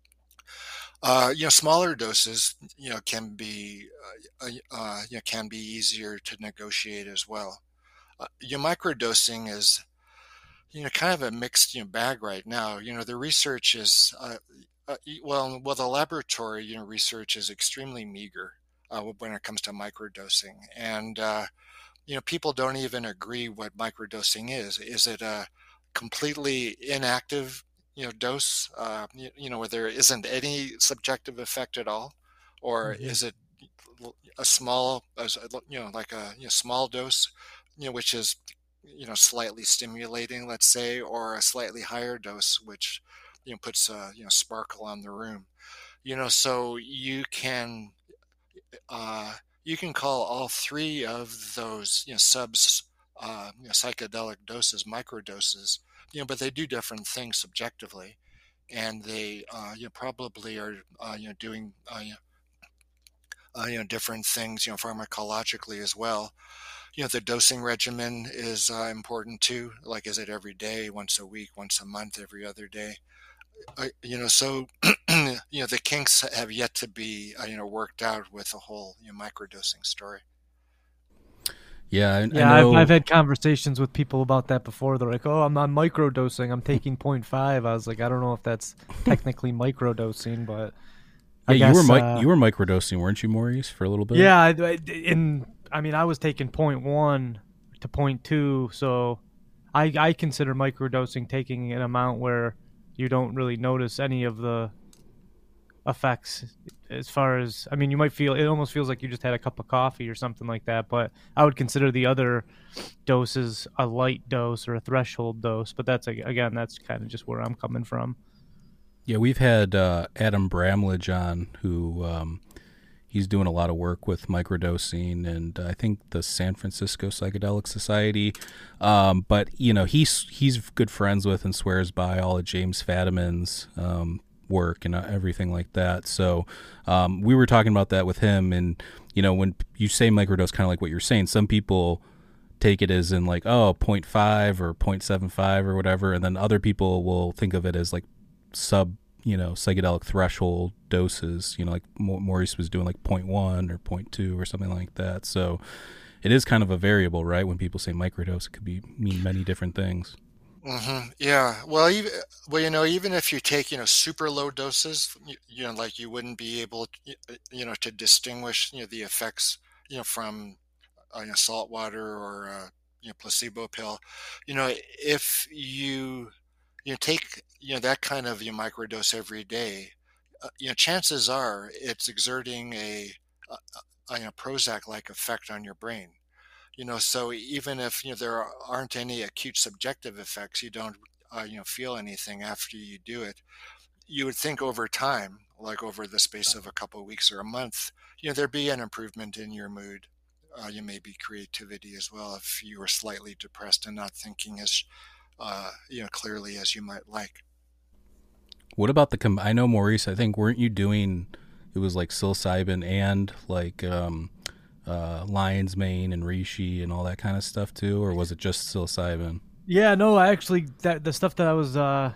Uh, you know, smaller doses, you know, can be, uh, uh, you know, can be easier to negotiate as well. Uh, you know, microdosing is, you know, kind of a mixed, you know, bag right now. You know, the research is, uh, uh, well, well, the laboratory, you know, research is extremely meager uh, when it comes to microdosing, and uh, you know, people don't even agree what microdosing is. Is it a completely inactive, you know, dose, uh, you, you know, where there isn't any subjective effect at all, or Mm-hmm. is it a small, you know, like a you know, small dose, you know, which is, you know, slightly stimulating, let's say, or a slightly higher dose, which, you know, puts a you know sparkle on the room, you know, so you can uh, you can call all three of those you know subs uh, you know, psychedelic doses, microdoses, you know, but they do different things subjectively, and they uh, you know, probably are uh, you know doing uh, you know, uh, you know different things, you know, pharmacologically as well. You know, the dosing regimen is uh, important too. Like, is it every day, once a week, once a month, every other day? Uh, you know, so you know the kinks have yet to be uh, you know worked out with the whole you know, microdosing story. Yeah, I, Yeah, I know. I've, I've had conversations with people about that before. They're like, "Oh, I'm not microdosing. I'm taking point five." I was like, "I don't know if that's technically microdosing, but I yeah, guess you were mi- uh, you were microdosing, weren't you, Maurice, for a little bit? yeah." I, I- in I mean, I was taking point one to point two, so I I consider microdosing taking an amount where you don't really notice any of the effects. As far as, I mean, you might feel, it almost feels like you just had a cup of coffee or something like that, but I would consider the other doses a light dose or a threshold dose. But that's, again, that's kind of just where I'm coming from. Yeah, we've had uh, Adam Bramlage on, who um, he's doing a lot of work with microdosing, and I think the San Francisco Psychedelic Society. Um, but you know, he's he's good friends with and swears by all of James Fadiman's um, work and uh, everything like that. So um, we were talking about that with him, and you know, when you say microdose, kind of like what you're saying, some people take it as in like, oh, zero point five or zero point seven five or whatever, and then other people will think of it as like sub, you know, psychedelic threshold doses, you know, like Maurice was doing like zero point one or zero point two or something like that. So it is kind of a variable, right? When people say microdose, it could be mean many different things. Mm-hmm. Yeah. Well, even well, you know, even if you take you know super low doses, you, you know, like you wouldn't be able, to, you know, to distinguish you know the effects you know from uh, you know, salt water or uh, you know placebo pill. You know, if you you know take you know that kind of you know, microdose every day, uh, you know, chances are it's exerting a, a, a you know, Prozac-like effect on your brain. You know, so even if you know there aren't any acute subjective effects, you don't uh, you know feel anything after you do it. You would think over time, like over the space of a couple of weeks or a month, you know, there'd be an improvement in your mood. Uh, you may be creativity as well if you were slightly depressed and not thinking as uh, you know clearly as you might like. What about the? Com- I know Maurice. I think weren't you doing? It was like psilocybin and like um, uh, lion's mane and reishi and all that kind of stuff too, or was it just psilocybin? Yeah, no, actually, that the stuff that I was uh,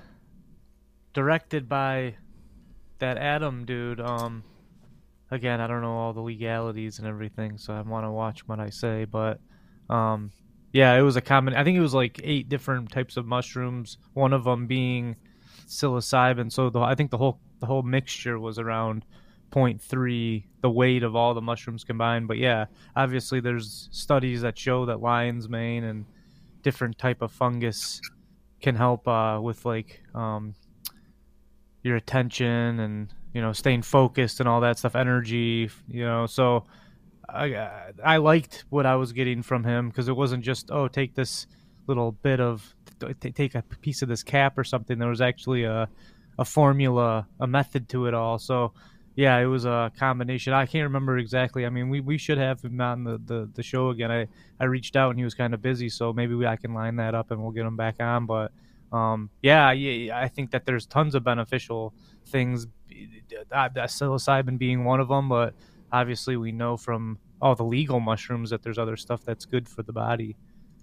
directed by that Adam dude. Um, again, I don't know all the legalities and everything, so I want to watch what I say. But um, yeah, it was a common. I think it was like eight different types of mushrooms. One of them being psilocybin. So the, I think the whole the whole mixture was around zero point three, the weight of all the mushrooms combined. But yeah, obviously there's studies that show that lion's mane and different type of fungus can help uh, with like um, your attention and you know staying focused and all that stuff, energy. You know, so I I liked what I was getting from him because it wasn't just, oh, take this little bit of t- take a piece of this cap or something. There was actually a a formula, a method to it all. So yeah, it was a combination. I can't remember exactly. I mean, we, we should have him on the, the, the show again. I, I reached out and he was kind of busy, so maybe we, I can line that up and we'll get him back on. But um, yeah, yeah, I think that there's tons of beneficial things, uh, psilocybin being one of them. But obviously, we know from all the legal mushrooms that there's other stuff that's good for the body.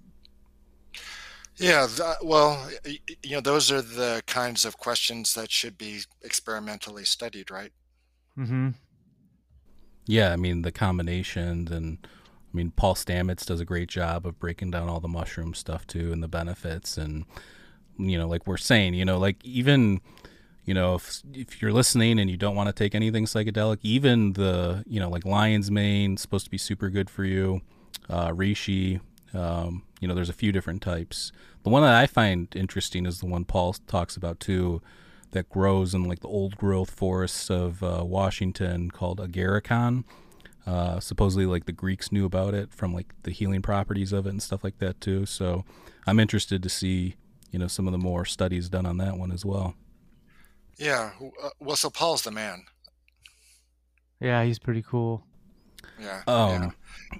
Yeah, th- well, y- you know, those are the kinds of questions that should be experimentally studied, right? Mm-hmm. Yeah, I mean the combinations, and I mean Paul Stamets does a great job of breaking down all the mushroom stuff too and the benefits, and you know, like we're saying, you know, like even you know if if you're listening and you don't want to take anything psychedelic, even the you know like lion's mane is supposed to be super good for you, uh, reishi, um, you know, there's a few different types. The one that I find interesting is the one Paul talks about too, that grows in like the old growth forests of uh, Washington called agarikon. Uh, supposedly like the Greeks knew about it from like the healing properties of it and stuff like that too. So I'm interested to see, you know, some of the more studies done on that one as well. Yeah. uh, Well, so Paul's the man. Yeah, he's pretty cool. Yeah. Um, Yeah.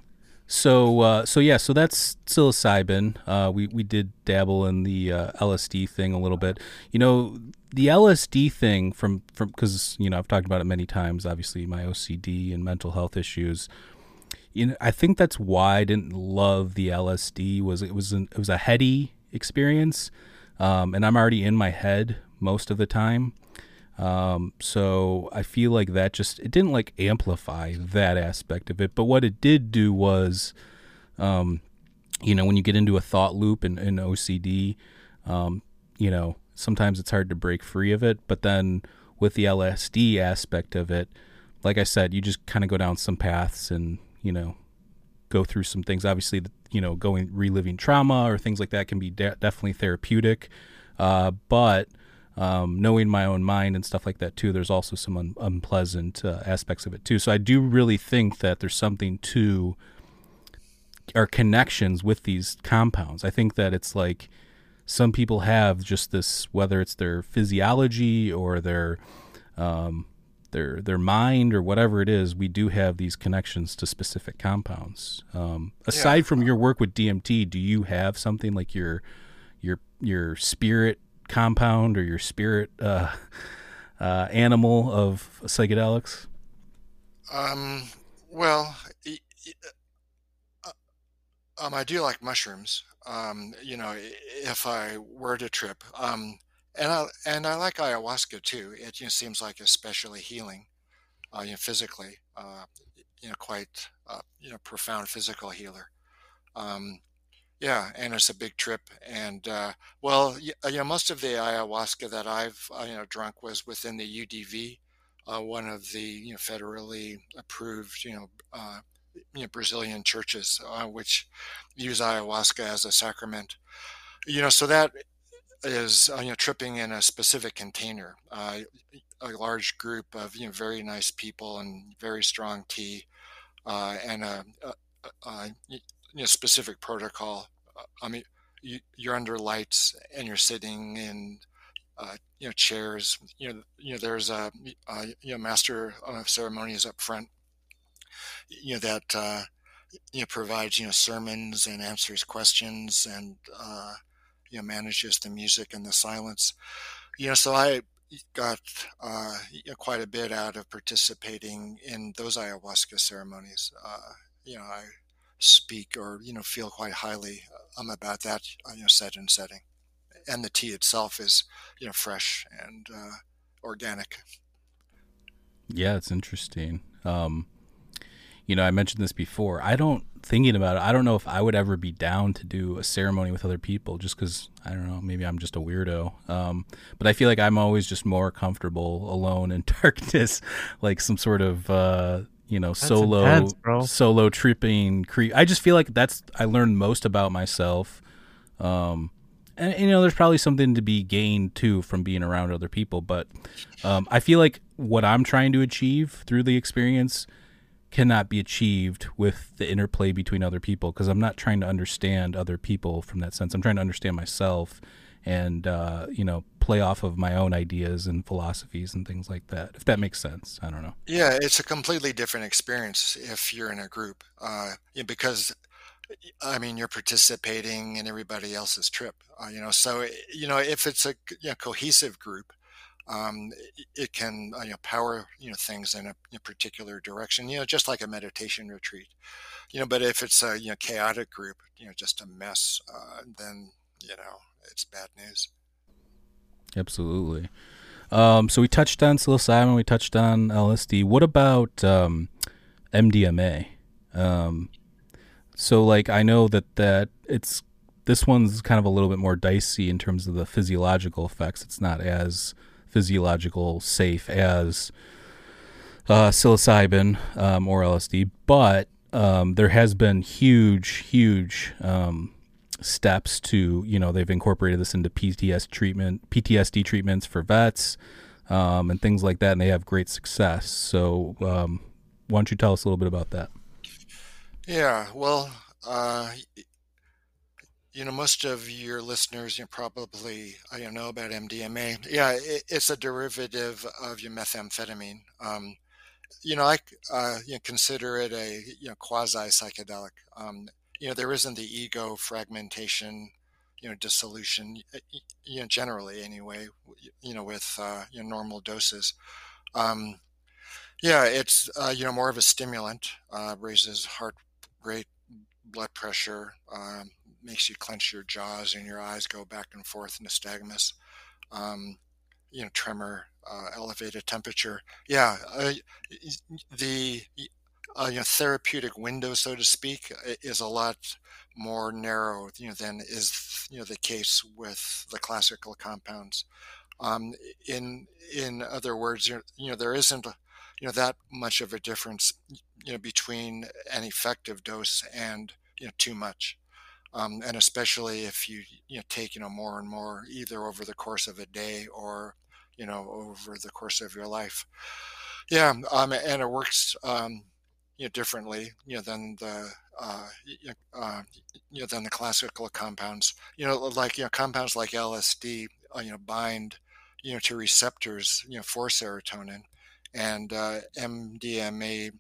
So, uh, so yeah, so that's psilocybin. Uh, we we did dabble in the uh, L S D thing a little bit. You know, the L S D thing from from because you know I've talked about it many times. Obviously, my O C D and mental health issues. You know, I think that's why I didn't love the L S D. Was it was an, it was a heady experience, um, and I'm already in my head most of the time. Um, so I feel like that just, it didn't like amplify that aspect of it, but what it did do was, um, you know, when you get into a thought loop in, in O C D, um, you know, sometimes it's hard to break free of it, but then with the L S D aspect of it, like I said, you just kind of go down some paths and, you know, go through some things. Obviously, you know, going, reliving trauma or things like that can be de- definitely therapeutic. Uh, but, Um, knowing my own mind and stuff like that too, there's also some un- unpleasant uh, aspects of it too. So I do really think that there's something to our connections with these compounds. I think that it's like some people have just this, whether it's their physiology or their um, their their mind or whatever it is, we do have these connections to specific compounds. Um, aside Yeah. from your work with D M T, do you have something like your your your spirit compound or your spirit uh, uh, animal of psychedelics? Um, well, y- y- uh, um, I do like mushrooms. Um, you know, i- if I were to trip, um, and I and I like ayahuasca too. It you know, seems like especially healing, uh, you know, physically. Uh, you know, quite uh, you know, profound physical healer. Um, yeah, and it's a big trip. And uh, well, y- uh, you know, most of the ayahuasca that I've uh, you know drunk was within the U D V, uh, one of the you know federally approved you know uh, you know Brazilian churches, uh, which use ayahuasca as a sacrament. You know, so that is uh, you know tripping in a specific container, uh, a large group of you know very nice people and very strong tea, uh, and a, a, a, you know specific protocol. Uh, I mean, you, you're under lights and you're sitting in uh, you know chairs. You know, you know there's a, a you know master of ceremonies up front. You know that uh, you know provides you know sermons and answers questions and uh, you know manages the music and the silence. You know, so I got uh, you know, quite a bit out of participating in those ayahuasca ceremonies. Uh, you know, I speak or you know feel quite highly um, about that uh, you know set and setting, and the tea itself is you know fresh and uh, organic. Yeah, it's interesting. Um, you know, I mentioned this before. I don't, thinking about it, I don't know if I would ever be down to do a ceremony with other people just because, I don't know, maybe I'm just a weirdo. Um, but I feel like I'm always just more comfortable alone in darkness, like some sort of, uh, you know, That's solo, intense, bro. solo tripping. Cre- I just feel like that's, I learned most about myself. Um, and, you know, there's probably something to be gained too from being around other people. But um, I feel like what I'm trying to achieve through the experience cannot be achieved with the interplay between other people, because I'm not trying to understand other people from that sense. I'm trying to understand myself and, uh, you know, play off of my own ideas and philosophies and things like that, if that makes sense. I don't know. Yeah, it's a completely different experience if you're in a group, uh, yeah, because I mean you're participating in everybody else's trip. Uh, you know, so you know if it's a you know, cohesive group, um, it can uh, you know power you know things in a, in a particular direction. You know, just like a meditation retreat. You know, but if it's a you know chaotic group, you know, just a mess, uh, then you know it's bad news. Absolutely. Um, so we touched on psilocybin, we touched on L S D. What about um, M D M A? Um, so, like, I know that that it's this one's kind of a little bit more dicey in terms of the physiological effects. It's not as physiological safe as uh, psilocybin um, or L S D, but um, there has been huge, huge um, steps to, you know, they've incorporated this into P T S treatment, P T S D treatments for vets um, and things like that, and they have great success. So um, why don't you tell us a little bit about that? Yeah, well, uh, you know, most of your listeners, you know, probably uh, you know about M D M A. Yeah, it, it's a derivative of your methamphetamine. Um, you know, I uh, you know, consider it a you know quasi psychedelic. Um, you know, there isn't the ego fragmentation, you know, dissolution. You know, generally anyway. You know, with uh, you know normal doses. Um, yeah, it's uh, you know more of a stimulant. Uh, raises heart rate, blood pressure. Um, makes you clench your jaws and your eyes go back and forth, nystagmus. Um, you know, tremor, uh, elevated temperature. Yeah, uh, the uh, you know therapeutic window, so to speak, is a lot more narrow, you know, than is you know the case with the classical compounds. Um, in in other words, you know, you know there isn't you know that much of a difference, you know, between an effective dose and you know too much. Um, and especially if you you know take you know more and more either over the course of a day or you know over the course of your life. Yeah, um, and it works um, you know differently you know than the uh, y- uh, you know than the classical compounds. You know, like you know compounds like L S D uh, you know bind you know to receptors you know for serotonin, and uh, M D M A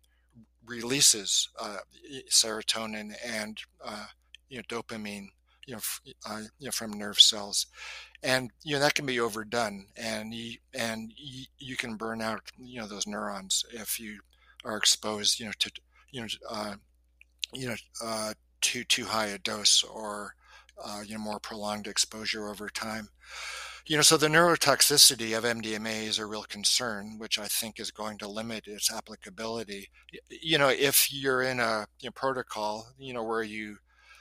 releases uh, serotonin and uh, you know dopamine you know, f- uh, you know from nerve cells, and you know that can be overdone, and you and you, you can burn out you know those neurons if you are exposed you know to you know uh, you know uh, to too high a dose or uh, you know more prolonged exposure over time. You know, so the neurotoxicity of M D M A is a real concern, which I think is going to limit its applicability. You know, if you're in a you know, protocol, you know, where you,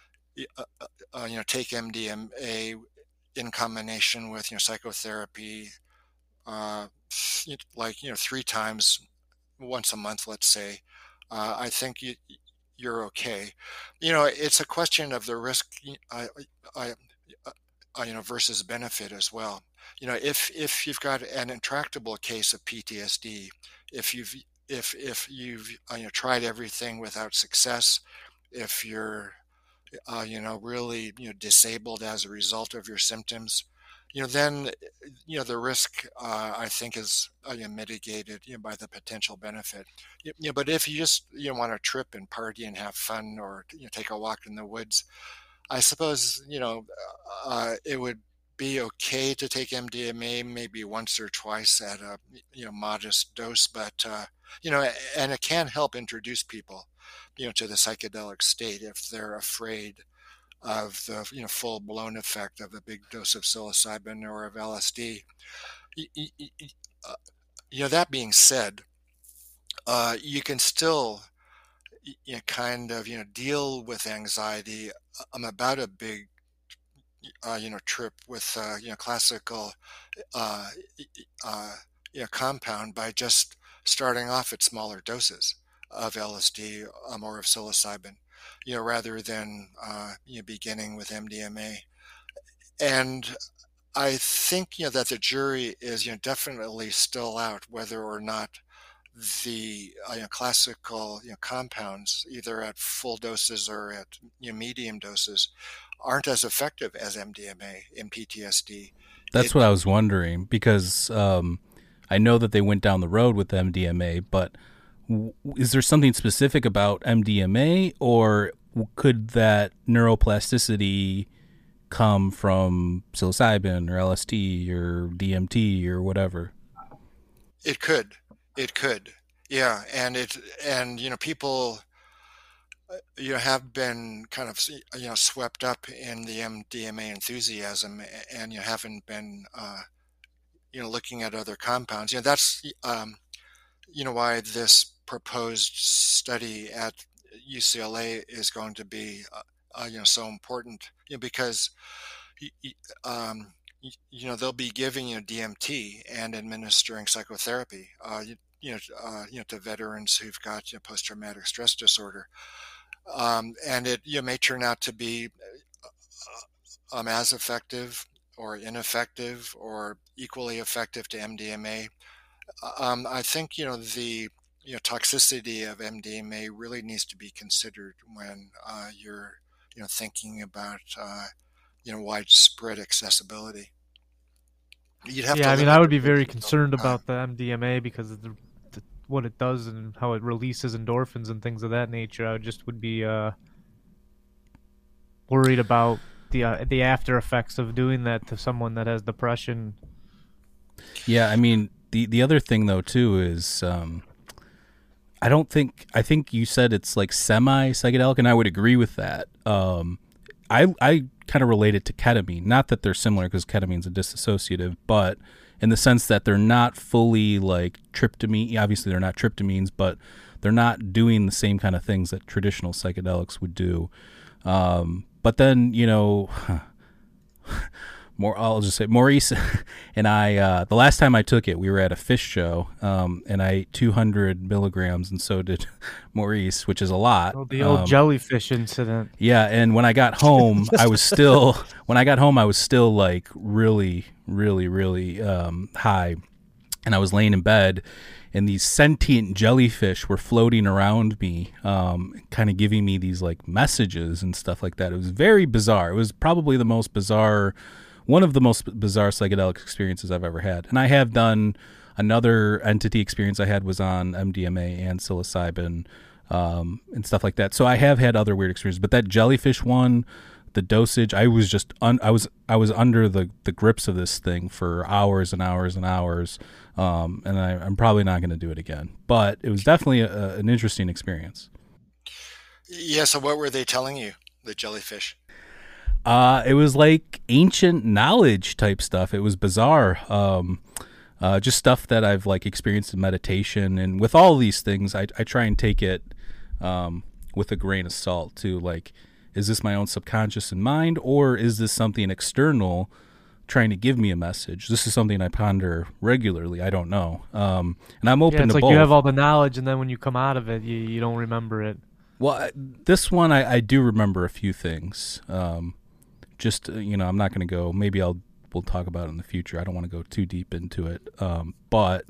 uh, uh, uh, you know, take M D M A in combination with, you know, psychotherapy, uh, like, you know, three times once a month, let's say, uh, I think you, you're okay. You know, it's a question of the risk, I, I, uh, you know, versus benefit as well. You know, if if you've got an intractable case of P T S D, if you've if if you've uh, you know tried everything without success, if you're uh, you know really you know disabled as a result of your symptoms, you know then you know the risk uh, I think is uh, you know, mitigated you know by the potential benefit. You know, but if you just you know want to trip and party and have fun or you know take a walk in the woods, I suppose, you know, uh, it would be okay to take M D M A maybe once or twice at a, you know, modest dose, but, uh, you know, and it can help introduce people, you know, to the psychedelic state if they're afraid of the, you know, full blown effect of a big dose of psilocybin or of L S D. Y- y- y- y- uh, You know, that being said, uh, you can still, y- you know, kind of, you know, deal with anxiety. I'm about a big uh, you know trip with uh, you know classical uh, uh, you know compound by just starting off at smaller doses of L S D um, or of psilocybin, you know, rather than uh, you know beginning with M D M A. And I think you know that the jury is you know definitely still out whether or not the uh, you know, classical you know, compounds, either at full doses or at you know, medium doses, aren't as effective as M D M A in P T S D. That's It what I was wondering because um, I know that they went down the road with M D M A, but w- is there something specific about M D M A, or could that neuroplasticity come from psilocybin or L S D or D M T or whatever? it could, it could, yeah, and it and you know people you know have been kind of you know swept up in the M D M A enthusiasm, and you haven't been uh, you know looking at other compounds. You know that's um, you know why this proposed study at U C L A is going to be uh, uh, you know so important, you know, because y- y- um, y- you know they'll be giving you D M T and administering psychotherapy uh, you, you know uh, you know to veterans who've got you know, post-traumatic stress disorder, um, and it you know, may turn out to be uh, um, as effective or ineffective or equally effective to M D M A. Um, I think you know the you know toxicity of M D M A really needs to be considered when uh, you're you know thinking about uh, you know widespread accessibility. You'd have to Yeah, I mean, limit I would the be very dosage over concerned time. about the M D M A because of the, the what it does and how it releases endorphins and things of that nature. I just would be uh, worried about the uh, the after effects of doing that to someone that has depression. Yeah, I mean, the the other thing though too is um, I don't think I think you said it's like semi psychedelic, and I would agree with that. Um, I I kind of relate it to ketamine, not that they're similar because ketamine's a dissociative, but in the sense that they're not fully like tryptamine. Obviously, they're not tryptamines, but they're not doing the same kind of things that traditional psychedelics would do. Um, but then, you know, more, I'll just say Maurice and I, uh, the last time I took it, we were at a fish show, um, and I ate two hundred milligrams, and so did Maurice, which is a lot. Oh, the old Um, jellyfish incident. Yeah, and when I got home, I was still when I got home, I was still like really, really, really um, high, and I was laying in bed, and these sentient jellyfish were floating around me, um, kind of giving me these like messages and stuff like that. It was very bizarre. It was probably the most bizarre, one of the most bizarre psychedelic experiences I've ever had. And I have done another entity experience I had was on M D M A and psilocybin. Um, and stuff like that. So I have had other weird experiences, but that jellyfish one, the dosage, I was just, un- I was, I was under the, the grips of this thing for hours and hours and hours. Um, and I, I'm probably not going to do it again, but it was definitely a, an interesting experience. Yeah, so what were they telling you, the jellyfish? Uh, it was like ancient knowledge type stuff. It was bizarre. Um, uh, just stuff that I've like experienced in meditation, and with all these things, I, I try and take it um, with a grain of salt too. Like, is this my own subconscious and mind, or is this something external trying to give me a message? This is something I ponder regularly. I don't know, um, and I'm open Yeah, it's to like both. you have all the knowledge, and then when you come out of it, you, you don't remember it. Well, I- this one I, I do remember a few things. Um, just uh, you know, I'm not going to go. Maybe I'll we'll talk about it in the future. I don't want to go too deep into it. Um, but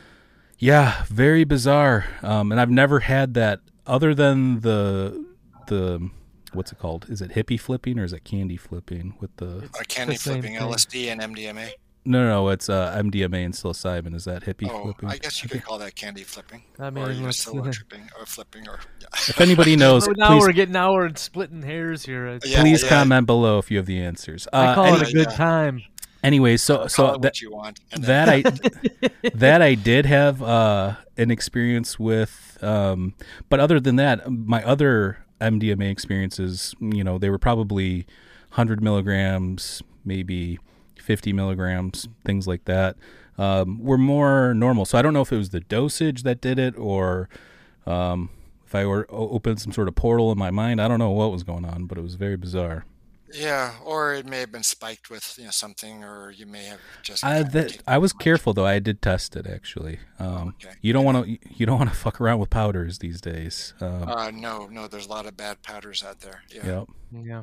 yeah, very bizarre. Um, and I've never had that other than the the what's it called? Is it hippie flipping or is it candy flipping with the? Uh, candy the same flipping, thing. L S D and M D M A. No, no, no, it's uh, M D M A and psilocybin. Is that hippie Oh, flipping? I guess you could call that candy flipping. I mean, or you know, let's- solo tripping or flipping or yeah. If anybody knows, So now please, we're getting now we're splitting hairs here. It's- Yeah, please yeah. comment below if you have the answers. I Uh, call any- it a good yeah. time. anyway, so Call so it that, what you want. And then- that I that I did have uh, an experience with, um, but other than that, my other M D M A experiences, you know, they were probably one hundred milligrams, maybe fifty milligrams, things like that, um, were more normal. So I don't know if it was the dosage that did it, or um, if I were o- opened some sort of portal in my mind. I don't know what was going on, but it was very bizarre. Yeah, or it may have been spiked with you know something, or you may have just. I kind of that taken I was too much. careful though. I did test it actually. Um, Okay. You don't want to you don't want to fuck around with powders these days. Um, Uh, no, no, there's a lot of bad powders out there. Yeah. yep. Yeah.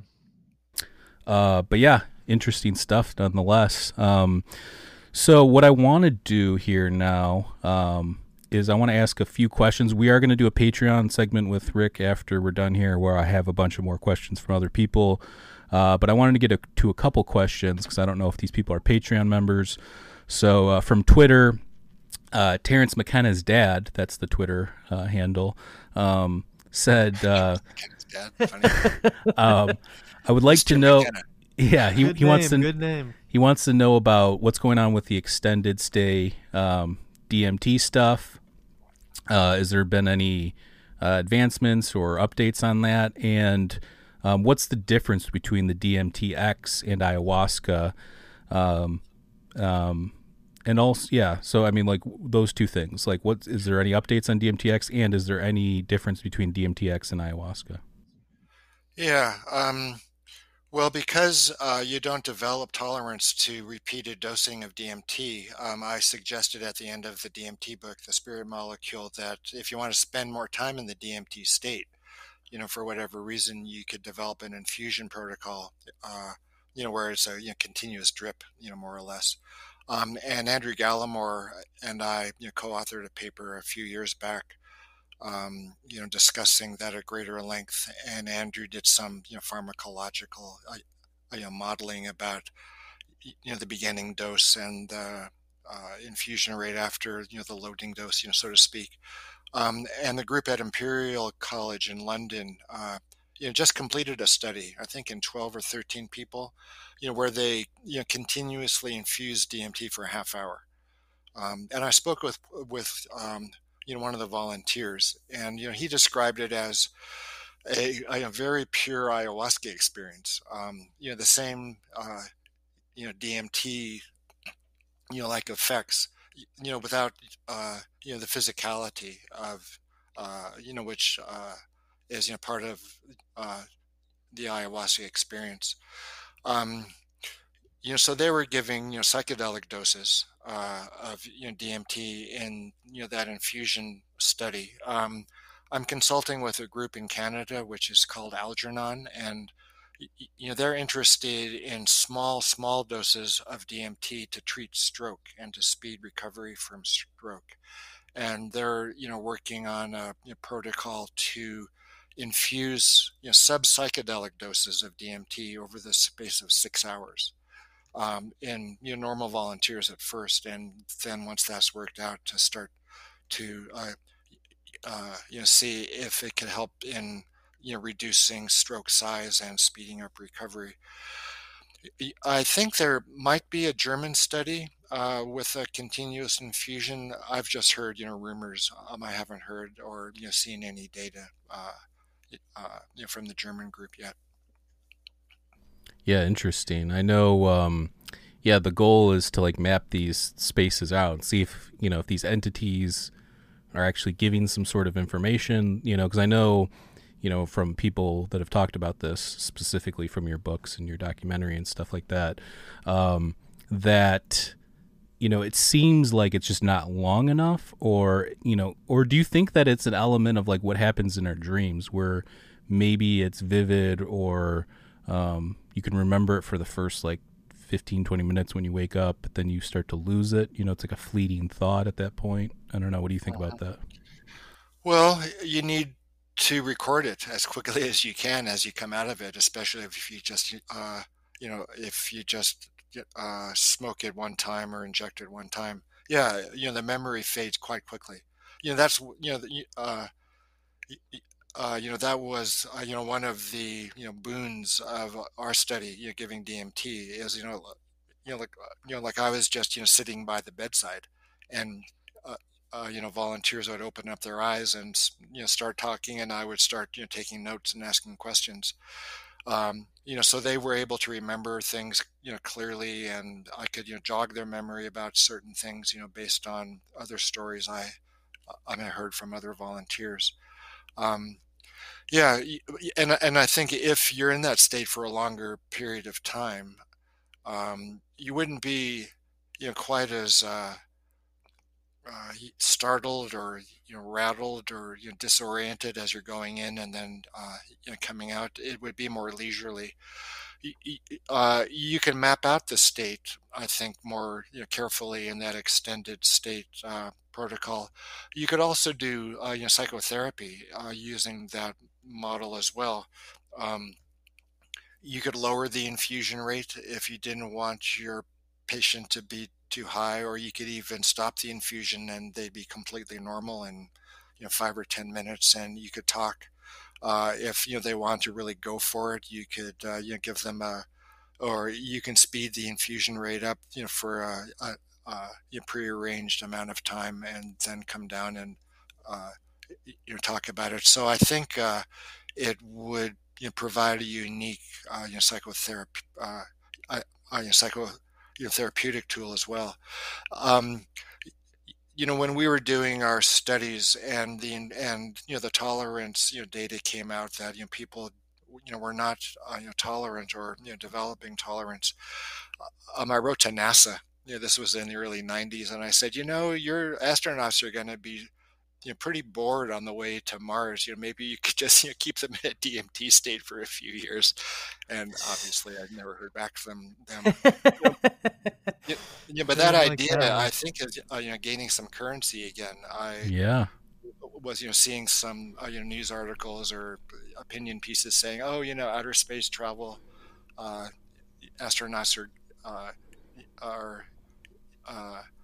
Uh, but yeah, interesting stuff nonetheless. Um, so what I want to do here now um, is I want to ask a few questions. We are going to do a Patreon segment with Rick after we're done here, where I have a bunch of more questions from other people. Uh, but I wanted to get a, to a couple questions because I don't know if these people are Patreon members. So uh, from Twitter, uh, Terrence McKenna's dad, that's the Twitter uh, handle, um, said, uh, McKenna's dad, funny. um, I would like Mister to know, McKenna. yeah, he, Good he wants to name, good name. he wants to know about what's going on with the extended stay um, D M T stuff. Uh, has there been any uh, advancements or updates on that? And um, what's the difference between the D M T X and ayahuasca? Um, um, and also, yeah, so I mean, like those two things. Like, what is there any updates on D M T X, and is there any difference between D M T X and ayahuasca? Yeah. Um, well, because uh, you don't develop tolerance to repeated dosing of D M T, um, I suggested at the end of the D M T book, The Spirit Molecule, that if you want to spend more time in the D M T state, you know, for whatever reason, you could develop an infusion protocol, uh, you know, where it's a you know, continuous drip, you know, more or less. Um, and Andrew Gallimore and I you know, co-authored a paper a few years back, um, you know, discussing that at greater length. And Andrew did some, you know, pharmacological, uh, you know, modeling about, you know, the beginning dose and the uh, infusion rate after you know the loading dose, you know, so to speak. Um, and the group at Imperial College in London, uh, you know, just completed a study, I think in twelve or thirteen people, you know, where they you know continuously infused D M T for a half hour. Um, and I spoke with with um, you know one of the volunteers, and you know he described it as a, a very pure ayahuasca experience. Um, you know the same uh, you know D M T you know like effects, you know without uh, you know the physicality of uh, you know which uh, is you know part of uh, the ayahuasca experience. Um, you know, so they were giving, you know, psychedelic doses uh, of, you know, D M T in, you know, that infusion study. Um, I'm consulting with a group in Canada, which is called Algernon, and, you know, they're interested in small, small doses of D M T to treat stroke and to speed recovery from stroke. And they're, you know, working on a you know, protocol to infuse, you know, sub-psychedelic doses of D M T over the space of six hours um, in you know normal volunteers at first, and then once that's worked out, to start to uh, uh, you know see if it can help in you know reducing stroke size and speeding up recovery. I think there might be a German study uh, with a continuous infusion. I've just heard you know rumors. Um, I haven't heard or you know seen any data uh, uh, you know, from the German group yet. Yeah, interesting. I know. Um, yeah, the goal is to like map these spaces out and see if you know if these entities are actually giving some sort of information. You know, because I know, you know, from people that have talked about this specifically from your books and your documentary and stuff like that, um, that you know it seems like it's just not long enough, or you know, or do you think that it's an element of like what happens in our dreams where maybe it's vivid or um, you can remember it for the first like fifteen, twenty minutes when you wake up, but then you start to lose it. You know, it's like a fleeting thought at that point. I don't know. What do you think about that? Well, you need to record it as quickly as you can as you come out of it, especially if you just, uh, you know, if you just uh, smoke it one time or inject it one time. Yeah, you know, the memory fades quite quickly. You know, that's, you know, uh, uh, you know, that was, uh, you know, one of the, you know, boons of our study, you know, giving D M T is, you know, you know, like, you know, like I was just, you know, sitting by the bedside and, uh, uh, you know, volunteers would open up their eyes and, you know, start talking, and I would start, you know, taking notes and asking questions. Um, you know, so they were able to remember things, you know, clearly, and I could, you know, jog their memory about certain things, you know, based on other stories I, I mean, I heard from other volunteers. Um, yeah, and and I think if you're in that state for a longer period of time, um, you wouldn't be, you know, quite as uh, uh, startled or you know rattled or you know disoriented as you're going in and then uh, you know coming out. It would be more leisurely. Uh, you can map out the state, I think, more you know, carefully in that extended state uh, protocol. You could also do uh, you know psychotherapy uh, using that model as well. Um, you could lower the infusion rate if you didn't want your patient to be too high, or you could even stop the infusion and they'd be completely normal in you know five or ten minutes, and you could talk. Uh, if you know they want to really go for it, you could uh, you know give them a, or you can speed the infusion rate up, you know, for a, a, a you know, prearranged amount of time, and then come down and uh, you know talk about it. So I think uh, it would you know, provide a unique uh, you know psychotherapy, uh, uh, you know, psycho you know, therapeutic tool as well. Um, you know, when we were doing our studies and the and you know the tolerance you know data came out that you know people you know were not uh, you know tolerant or you know developing tolerance. Um, I wrote to NASA. You know, this was in the early nineties, and I said, you know, your astronauts are going to be you know pretty bored on the way to Mars. You know, maybe you could just you know keep them in a D M T state for a few years. And obviously, I've never heard back from them. Yeah, yeah, but that Oh my idea, God. I think, is uh, you know gaining some currency again. I Yeah. was you know seeing some uh, you know news articles or opinion pieces saying, oh, you know, outer space travel, uh, astronauts are uh, are uh,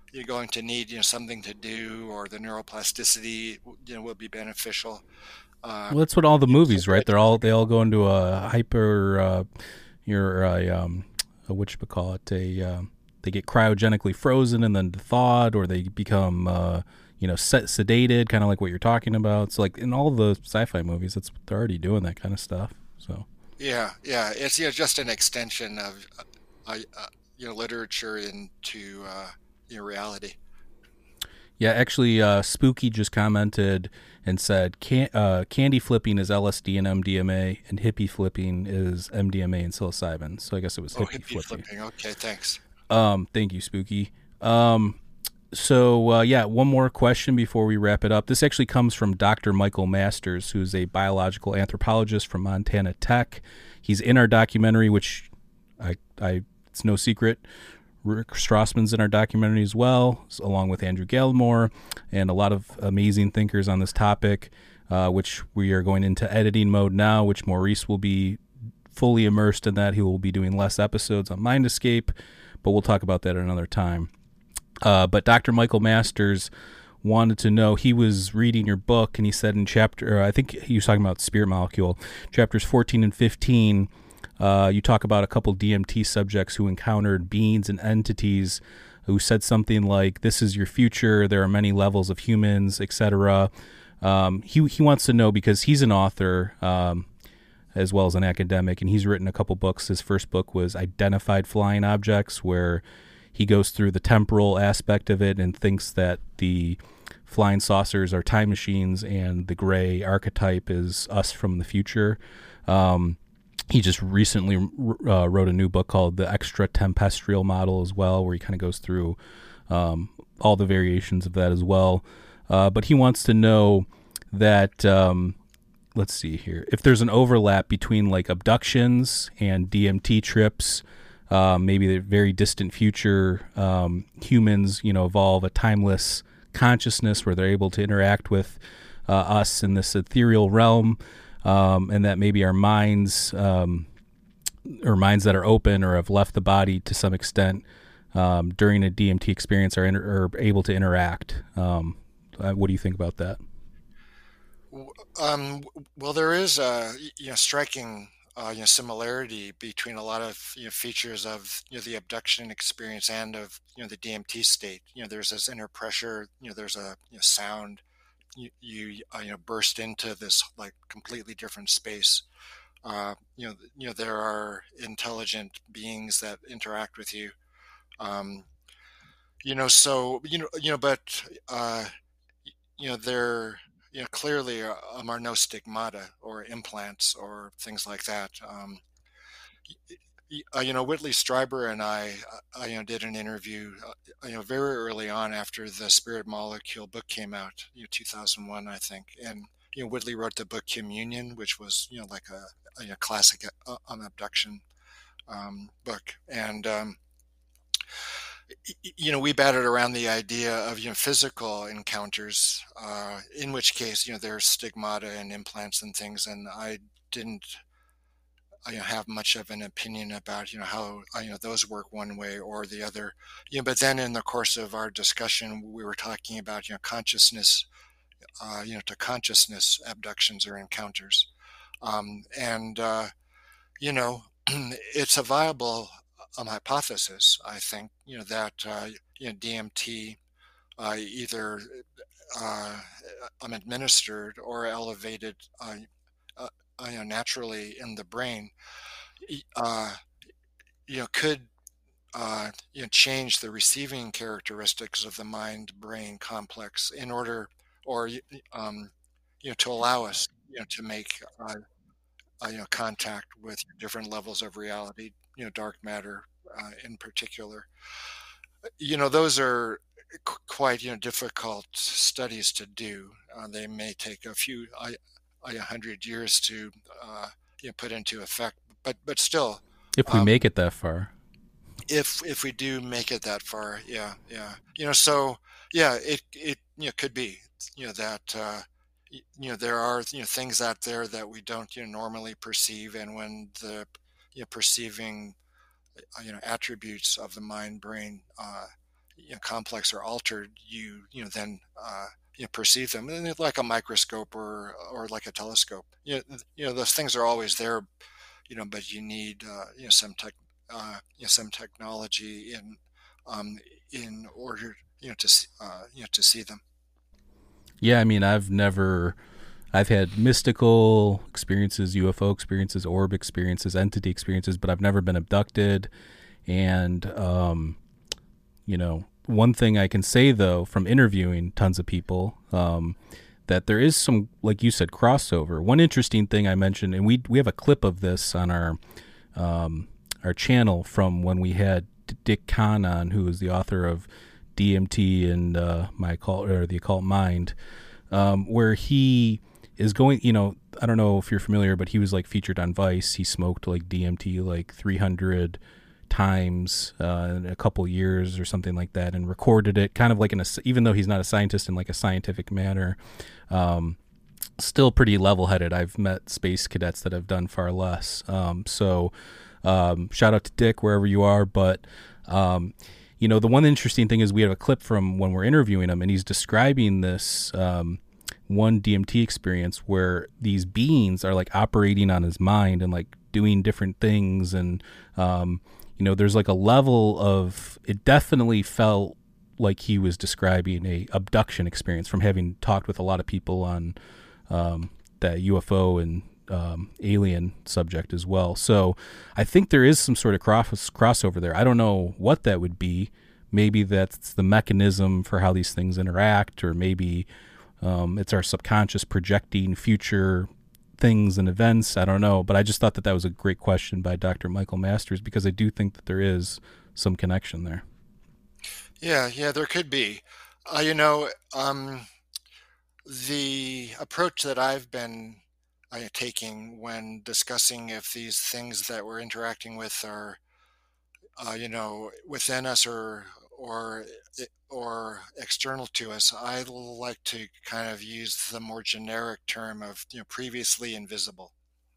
you're going to need, you know, something to do, or the neuroplasticity, you know, will be beneficial. Uh, Well, that's what all the movies, so right? that- They're all they all go into a hyper, uh, your uh, um, a what you call it? A uh, they get cryogenically frozen and then thawed, or they become uh, you know set, sedated, kind of like what you're talking about. So like in all the sci-fi movies, it's they're already doing that kind of stuff. So yeah, yeah, it's, you know, just an extension of uh, uh, you know, literature into uh, you know, reality. yeah, actually, uh, Spooky just commented and said can, uh, candy flipping is L S D and M D M A, and hippie flipping is M D M A and psilocybin. So I guess it was Oh, hippie, hippie flipping. flipping. Okay, thanks. Um, thank you, Spooky. Um, so uh, yeah, one more question before we wrap it up. This actually comes from Doctor Michael Masters, who's a biological anthropologist from Montana Tech. He's in our documentary, which I, I it's no secret. Rick Strassman's in our documentary as well, along with Andrew Gallimore and a lot of amazing thinkers on this topic, uh, which we are going into editing mode now, which Maurice will be fully immersed in that. He will be doing less episodes on Mind Escape, but we'll talk about that at another time. Uh, but Doctor Michael Masters wanted to know, he was reading your book, and he said in chapter, I think he was talking about Spirit Molecule, chapters fourteen and fifteen, Uh, you talk about a couple D M T subjects who encountered beings and entities who said something like, "This is your future. There are many levels of humans, et cetera" Um, he he wants to know, because he's an author um, as well as an academic, and he's written a couple books. His first book was Identified Flying Objects, where he goes through the temporal aspect of it and thinks that the flying saucers are time machines, and the gray archetype is us from the future. Um, He just recently uh, wrote a new book called The Extra Tempestrial Model as well, where he kind of goes through um, all the variations of that as well. Uh, but he wants to know that, um, let's see here, if there's an overlap between like abductions and D M T trips, um, maybe the very distant future, um, humans, you know, evolve a timeless consciousness where they're able to interact with uh, us in this ethereal realm. Um, and that maybe our minds, um, or minds that are open or have left the body to some extent um, during a D M T experience are, inter- are able to interact. Um, uh, what do you think about that? Um, well, there is a, you know, striking uh, you know, similarity between a lot of, you know, features of, you know, the abduction experience and of, you know, the D M T state. You know, there's this inner pressure. You know, there's a, you know, sound. You you, uh, you know, burst into this like completely different space. Uh, you know, you know there are intelligent beings that interact with you. Um, you know, so you know, you know, but uh, you know, there, you know, clearly uh, um, are no stigmata or implants or things like that. Um, uh, you know, Whitley Strieber and I, uh, you know, did an interview, uh, you know, very early on after the Spirit Molecule book came out, you know, two thousand one, I think. And, you know, Whitley wrote the book Communion, which was, you know, like a, a classic uh, um, abduction um, book. And, um, you know, we batted around the idea of, you know, physical encounters, uh, in which case, you know, there's stigmata and implants and things. And I didn't, I have much of an opinion about, you know, how, you know, those work one way or the other. You know, but then in the course of our discussion, we were talking about, you know, consciousness, uh, you know, to consciousness abductions or encounters. Um, and, uh, you know, it's a viable um, hypothesis, I think, you know, that, uh, you know, D M T uh, either uh, um, administered or elevated uh, uh, you know, naturally in the brain, uh, you know, could uh, you know, change the receiving characteristics of the mind-brain complex in order, or um, you know, to allow us, you know, to make uh, uh, you know, contact with different levels of reality, you know, dark matter uh, in particular. You know, those are qu- quite, you know, difficult studies to do. Uh, they may take a few a, a hundred years to uh, you know, put into effect, but but still, If we um, make it that far. if if we do make it that far, yeah, yeah, you know, so yeah, it it you know, could be, you know, that uh, y- you know, there are, you know, things out there that we don't, you know, normally perceive, and when the, you know, perceiving uh, you know, attributes of the mind brain uh, you know, complex or altered, you you know then uh, you know, perceive them, and like a microscope or or like a telescope. You know, you know those things are always there, you know, but you need uh, you know some tech uh, you know some technology in um, in order you know to see, uh, you know to see them. Yeah, I mean, I've never, I've had mystical experiences, U F O experiences, orb experiences, entity experiences, but I've never been abducted. And, um, you know, one thing I can say, though, from interviewing tons of people, um, that there is some, like you said, crossover. One interesting thing I mentioned, and we we have a clip of this on our um, our channel from when we had Dick Kahn on, who is the author of D M T and uh, my occult, or the Occult Mind, um, where he is going, you know, I don't know if you're familiar, but he was like featured on Vice. He smoked like D M T like three hundred times uh, in a couple years or something like that, and recorded it kind of like in a, even though he's not a scientist in like a scientific manner, um, still pretty level-headed. I've met space cadets that have done far less. Um, so um, shout out to Dick wherever you are. But um, you know, the one interesting thing is we have a clip from when we're interviewing him, and he's describing this um, one D M T experience where these beings are like operating on his mind and like doing different things. And, um, you know, there's like a level of, it definitely felt like he was describing a abduction experience from having talked with a lot of people on um, that U F O and um, alien subject as well. So I think there is some sort of cross crossover there. I don't know what that would be. Maybe that's the mechanism for how these things interact, or maybe um, it's our subconscious projecting future things and events. I don't know, but I just thought that that was a great question by Doctor Michael Masters, because I do think that there is some connection there. Yeah, yeah, there could be. Uh, you know, um, the approach that I've been uh, taking when discussing if these things that we're interacting with are, uh, you know, within us or or or external to us, I like to kind of use the more generic term of, you know, previously invisible.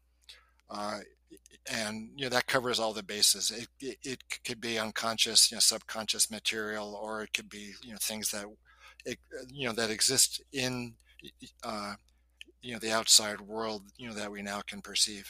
Uh, and you know that covers all the bases. It, it it could be unconscious, you know, subconscious material, or it could be, you know, things that it, you know that exist in uh, you know the outside world, you know, that we now can perceive.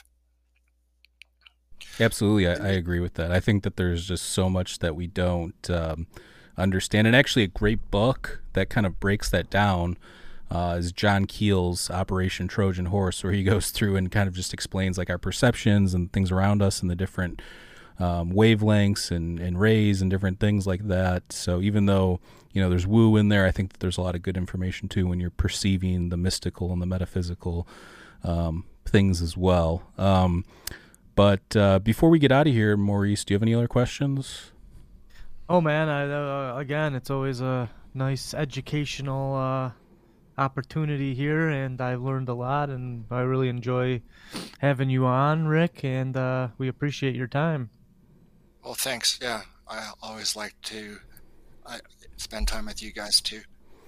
Absolutely, I, I agree with that. I think that there's just so much that we don't um, understand, and actually a great book that kind of breaks that down Uh, is John Keel's Operation Trojan Horse, where he goes through and kind of just explains like our perceptions and things around us and the different um, wavelengths and, and rays and different things like that. So even though, you know, there's woo in there, I think that there's a lot of good information too when you're perceiving the mystical and the metaphysical um, things as well. Um, but uh, before we get out of here, Maurice, do you have any other questions? Oh man, I, uh, again, it's always a nice educational uh opportunity here, and I've learned a lot, and I really enjoy having you on, Rick, and uh, we appreciate your time. Well, thanks. Yeah, I always like to I spend time with you guys too.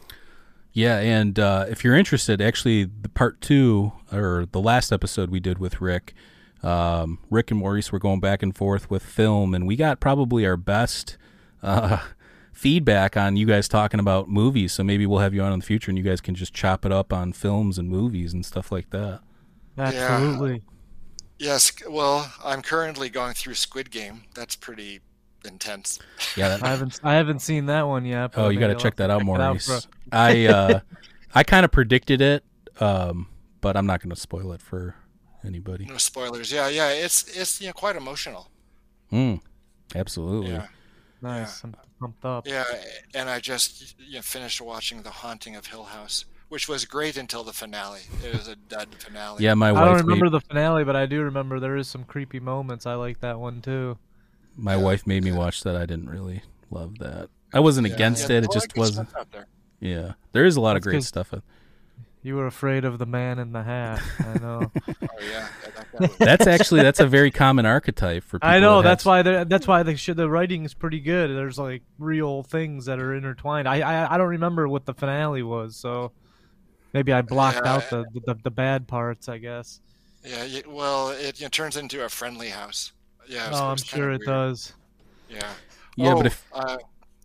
Yeah, and uh, if you're interested, actually, the part two, or the last episode we did with Rick, um, Rick and Maurice were going back and forth with film, and we got probably our best uh feedback on you guys talking about movies, so maybe we'll have you on in the future and you guys can just chop it up on films and movies and stuff like that. Absolutely. Yeah. Yes, well, I'm currently going through Squid Game. That's pretty intense. Yeah, that, I haven't I haven't seen that one yet. oh, you got to check that out, Maurice. Out for... I uh, I kind of predicted it, um, but I'm not going to spoil it for anybody. No spoilers. Yeah, yeah, it's it's you know quite emotional. Mm, absolutely. Yeah. Nice. Yeah. I'm pumped up. Yeah, and I just you know, finished watching The Haunting of Hill House, which was great until the finale. It was a dud finale. Yeah, my wife. I don't remember made... the finale, but I do remember there is some creepy moments. I like that one too. My yeah, wife made me yeah. watch that. I didn't really love that. I wasn't yeah, against yeah, it. It just wasn't. There. Yeah, there is a lot That's of great stuff. You were afraid of the man in the hat. I know. Oh yeah, yeah that that's actually that's a very common archetype for people. I know. That that's have... why that's why the the writing is pretty good. There's like real things that are intertwined. I I, I don't remember what the finale was, so maybe I blocked yeah, out the, the the bad parts, I guess. Yeah. Well, it you know, turns into a friendly house. Yeah. It was, oh, it I'm was sure it weird. does. Yeah. Yeah, oh, but if uh,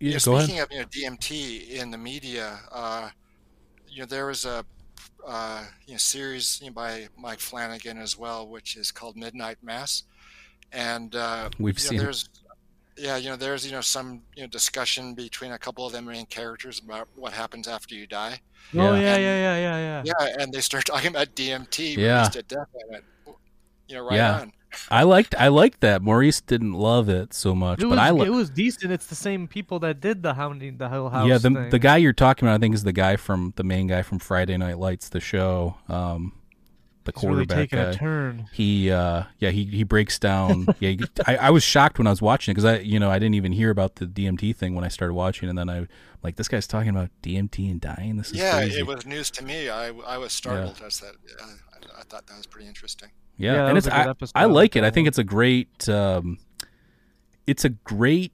yeah, you know, go speaking ahead. of you know D M T in the media, uh, you know there was a uh, you know series you know, by Mike Flanagan as well, which is called Midnight Mass, and uh, We've you know seen it. there's yeah you know there's you know some you know discussion between a couple of the main characters about what happens after you die. Oh Yeah. yeah, And yeah, yeah, yeah, yeah. yeah, and they start talking about D M T Yeah. released at death. I went, you know, right Yeah. on. I liked I liked that. Maurice didn't love it so much, It but was I li- it was decent. It's the same people that did the Hounding the Hill House. yeah, the thing. the guy you're talking about, I think, is the guy from the main guy from Friday Night Lights, the show. Um, the He's really quarterback taking guy. a turn. He, uh, yeah, he he breaks down. yeah, he, I, I was shocked when I was watching it because I, you know, I didn't even hear about the D M T thing when I started watching, and then I like this guy's talking about D M T and dying. This is Yeah, crazy. it was news to me. I, I was startled. I said, uh, I, I thought that was pretty interesting. Yeah, Yeah, that and was it's a good I, episode. I I like like it. that I think one. it's a great um, it's a great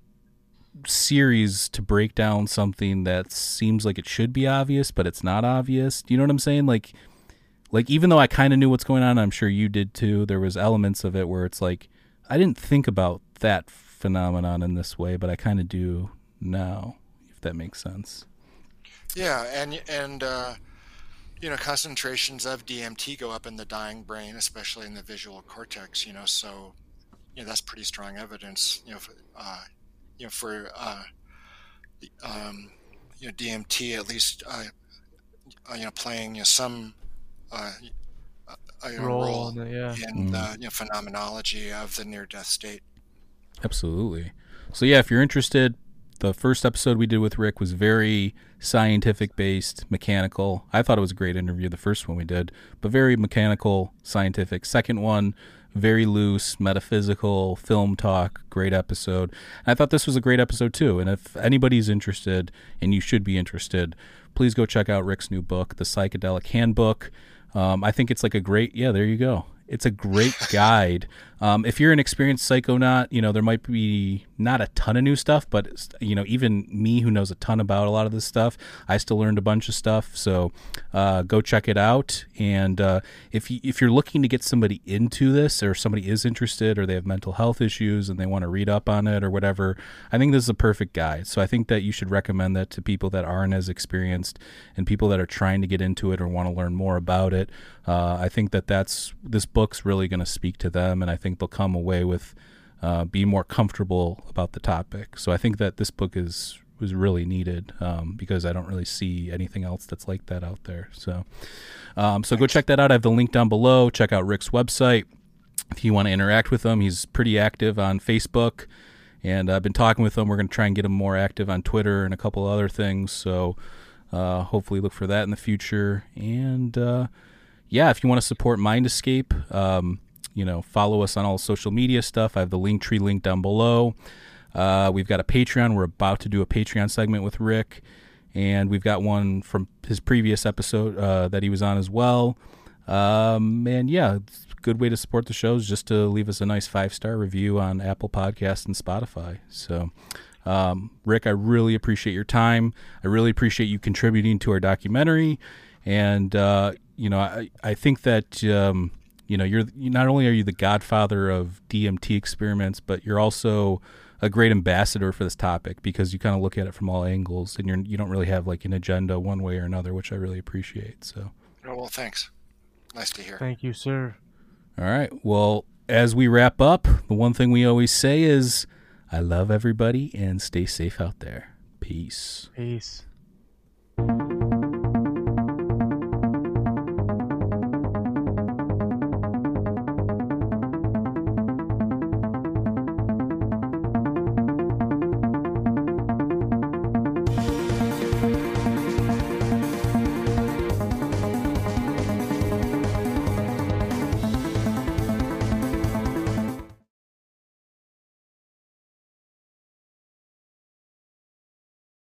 series to break down something that seems like it should be obvious, but it's not obvious. Do you know what I'm saying? Like like even though I kind of knew what's going on, I'm sure you did too. There was elements of it where it's like I didn't think about that phenomenon in this way, but I kind of do now, if that makes sense. Yeah, and and uh, you know, concentrations of D M T go up in the dying brain, especially in the visual cortex. You know, so you know that's pretty strong evidence. You know, for, uh, you know for uh, um, you know D M T at least uh, uh, you know playing you know, some uh, uh, you know, Role role in it, yeah. in Mm. the you know, phenomenology of the near-death state. Absolutely. So yeah, if you're interested, the first episode we did with Rick was very scientific based, mechanical. I thought it was a great interview, the first one we did, but very mechanical, scientific. Second one, very loose, metaphysical, film talk, great episode. And I thought this was a great episode too. And if anybody's interested, and you should be interested, please go check out Rick's new book, The Psychedelic Handbook. Um, I think it's like a great, yeah, there you go. It's a great guide. Um, if you're an experienced psychonaut, you know, there might be not a ton of new stuff, but, you know, even me who knows a ton about a lot of this stuff, I still learned a bunch of stuff. So uh, go check it out. And uh, if, you, if you're looking to get somebody into this, or somebody is interested, or they have mental health issues and they want to read up on it or whatever, I think this is a perfect guide. So I think that you should recommend that to people that aren't as experienced and people that are trying to get into it or want to learn more about it. Uh, I think that that's this book's really going to speak to them, and I think they'll come away with uh, being more comfortable about the topic. So I think that this book is was really needed um, because I don't really see anything else that's like that out there. So, um, so go check that out. I have the link down below. Check out Rick's website if you want to interact with him. He's pretty active on Facebook, and I've been talking with him. We're going to try and get him more active on Twitter and a couple other things. So uh, hopefully look for that in the future. And uh, yeah, if you want to support Mind Escape, um, you know, follow us on all social media stuff. I have the Linktree link down below. Uh, we've got a Patreon. We're about to do a Patreon segment with Rick, and we've got one from his previous episode uh, that he was on as well. Um, and yeah, it's a good way to support the show is just to leave us a nice five-star review on Apple Podcasts and Spotify. So, um, Rick, I really appreciate your time. I really appreciate you contributing to our documentary. And, uh, you know, I, I think that, um, you know, you're not only are you the godfather of D M T experiments, but you're also a great ambassador for this topic because you kind of look at it from all angles, and you're you don't really have like an agenda one way or another, which I really appreciate. So, Oh, well, thanks. Nice to hear. Thank you, sir. all right. Well, as we wrap up, the one thing we always say is, I love everybody and stay safe out there. Peace. Peace.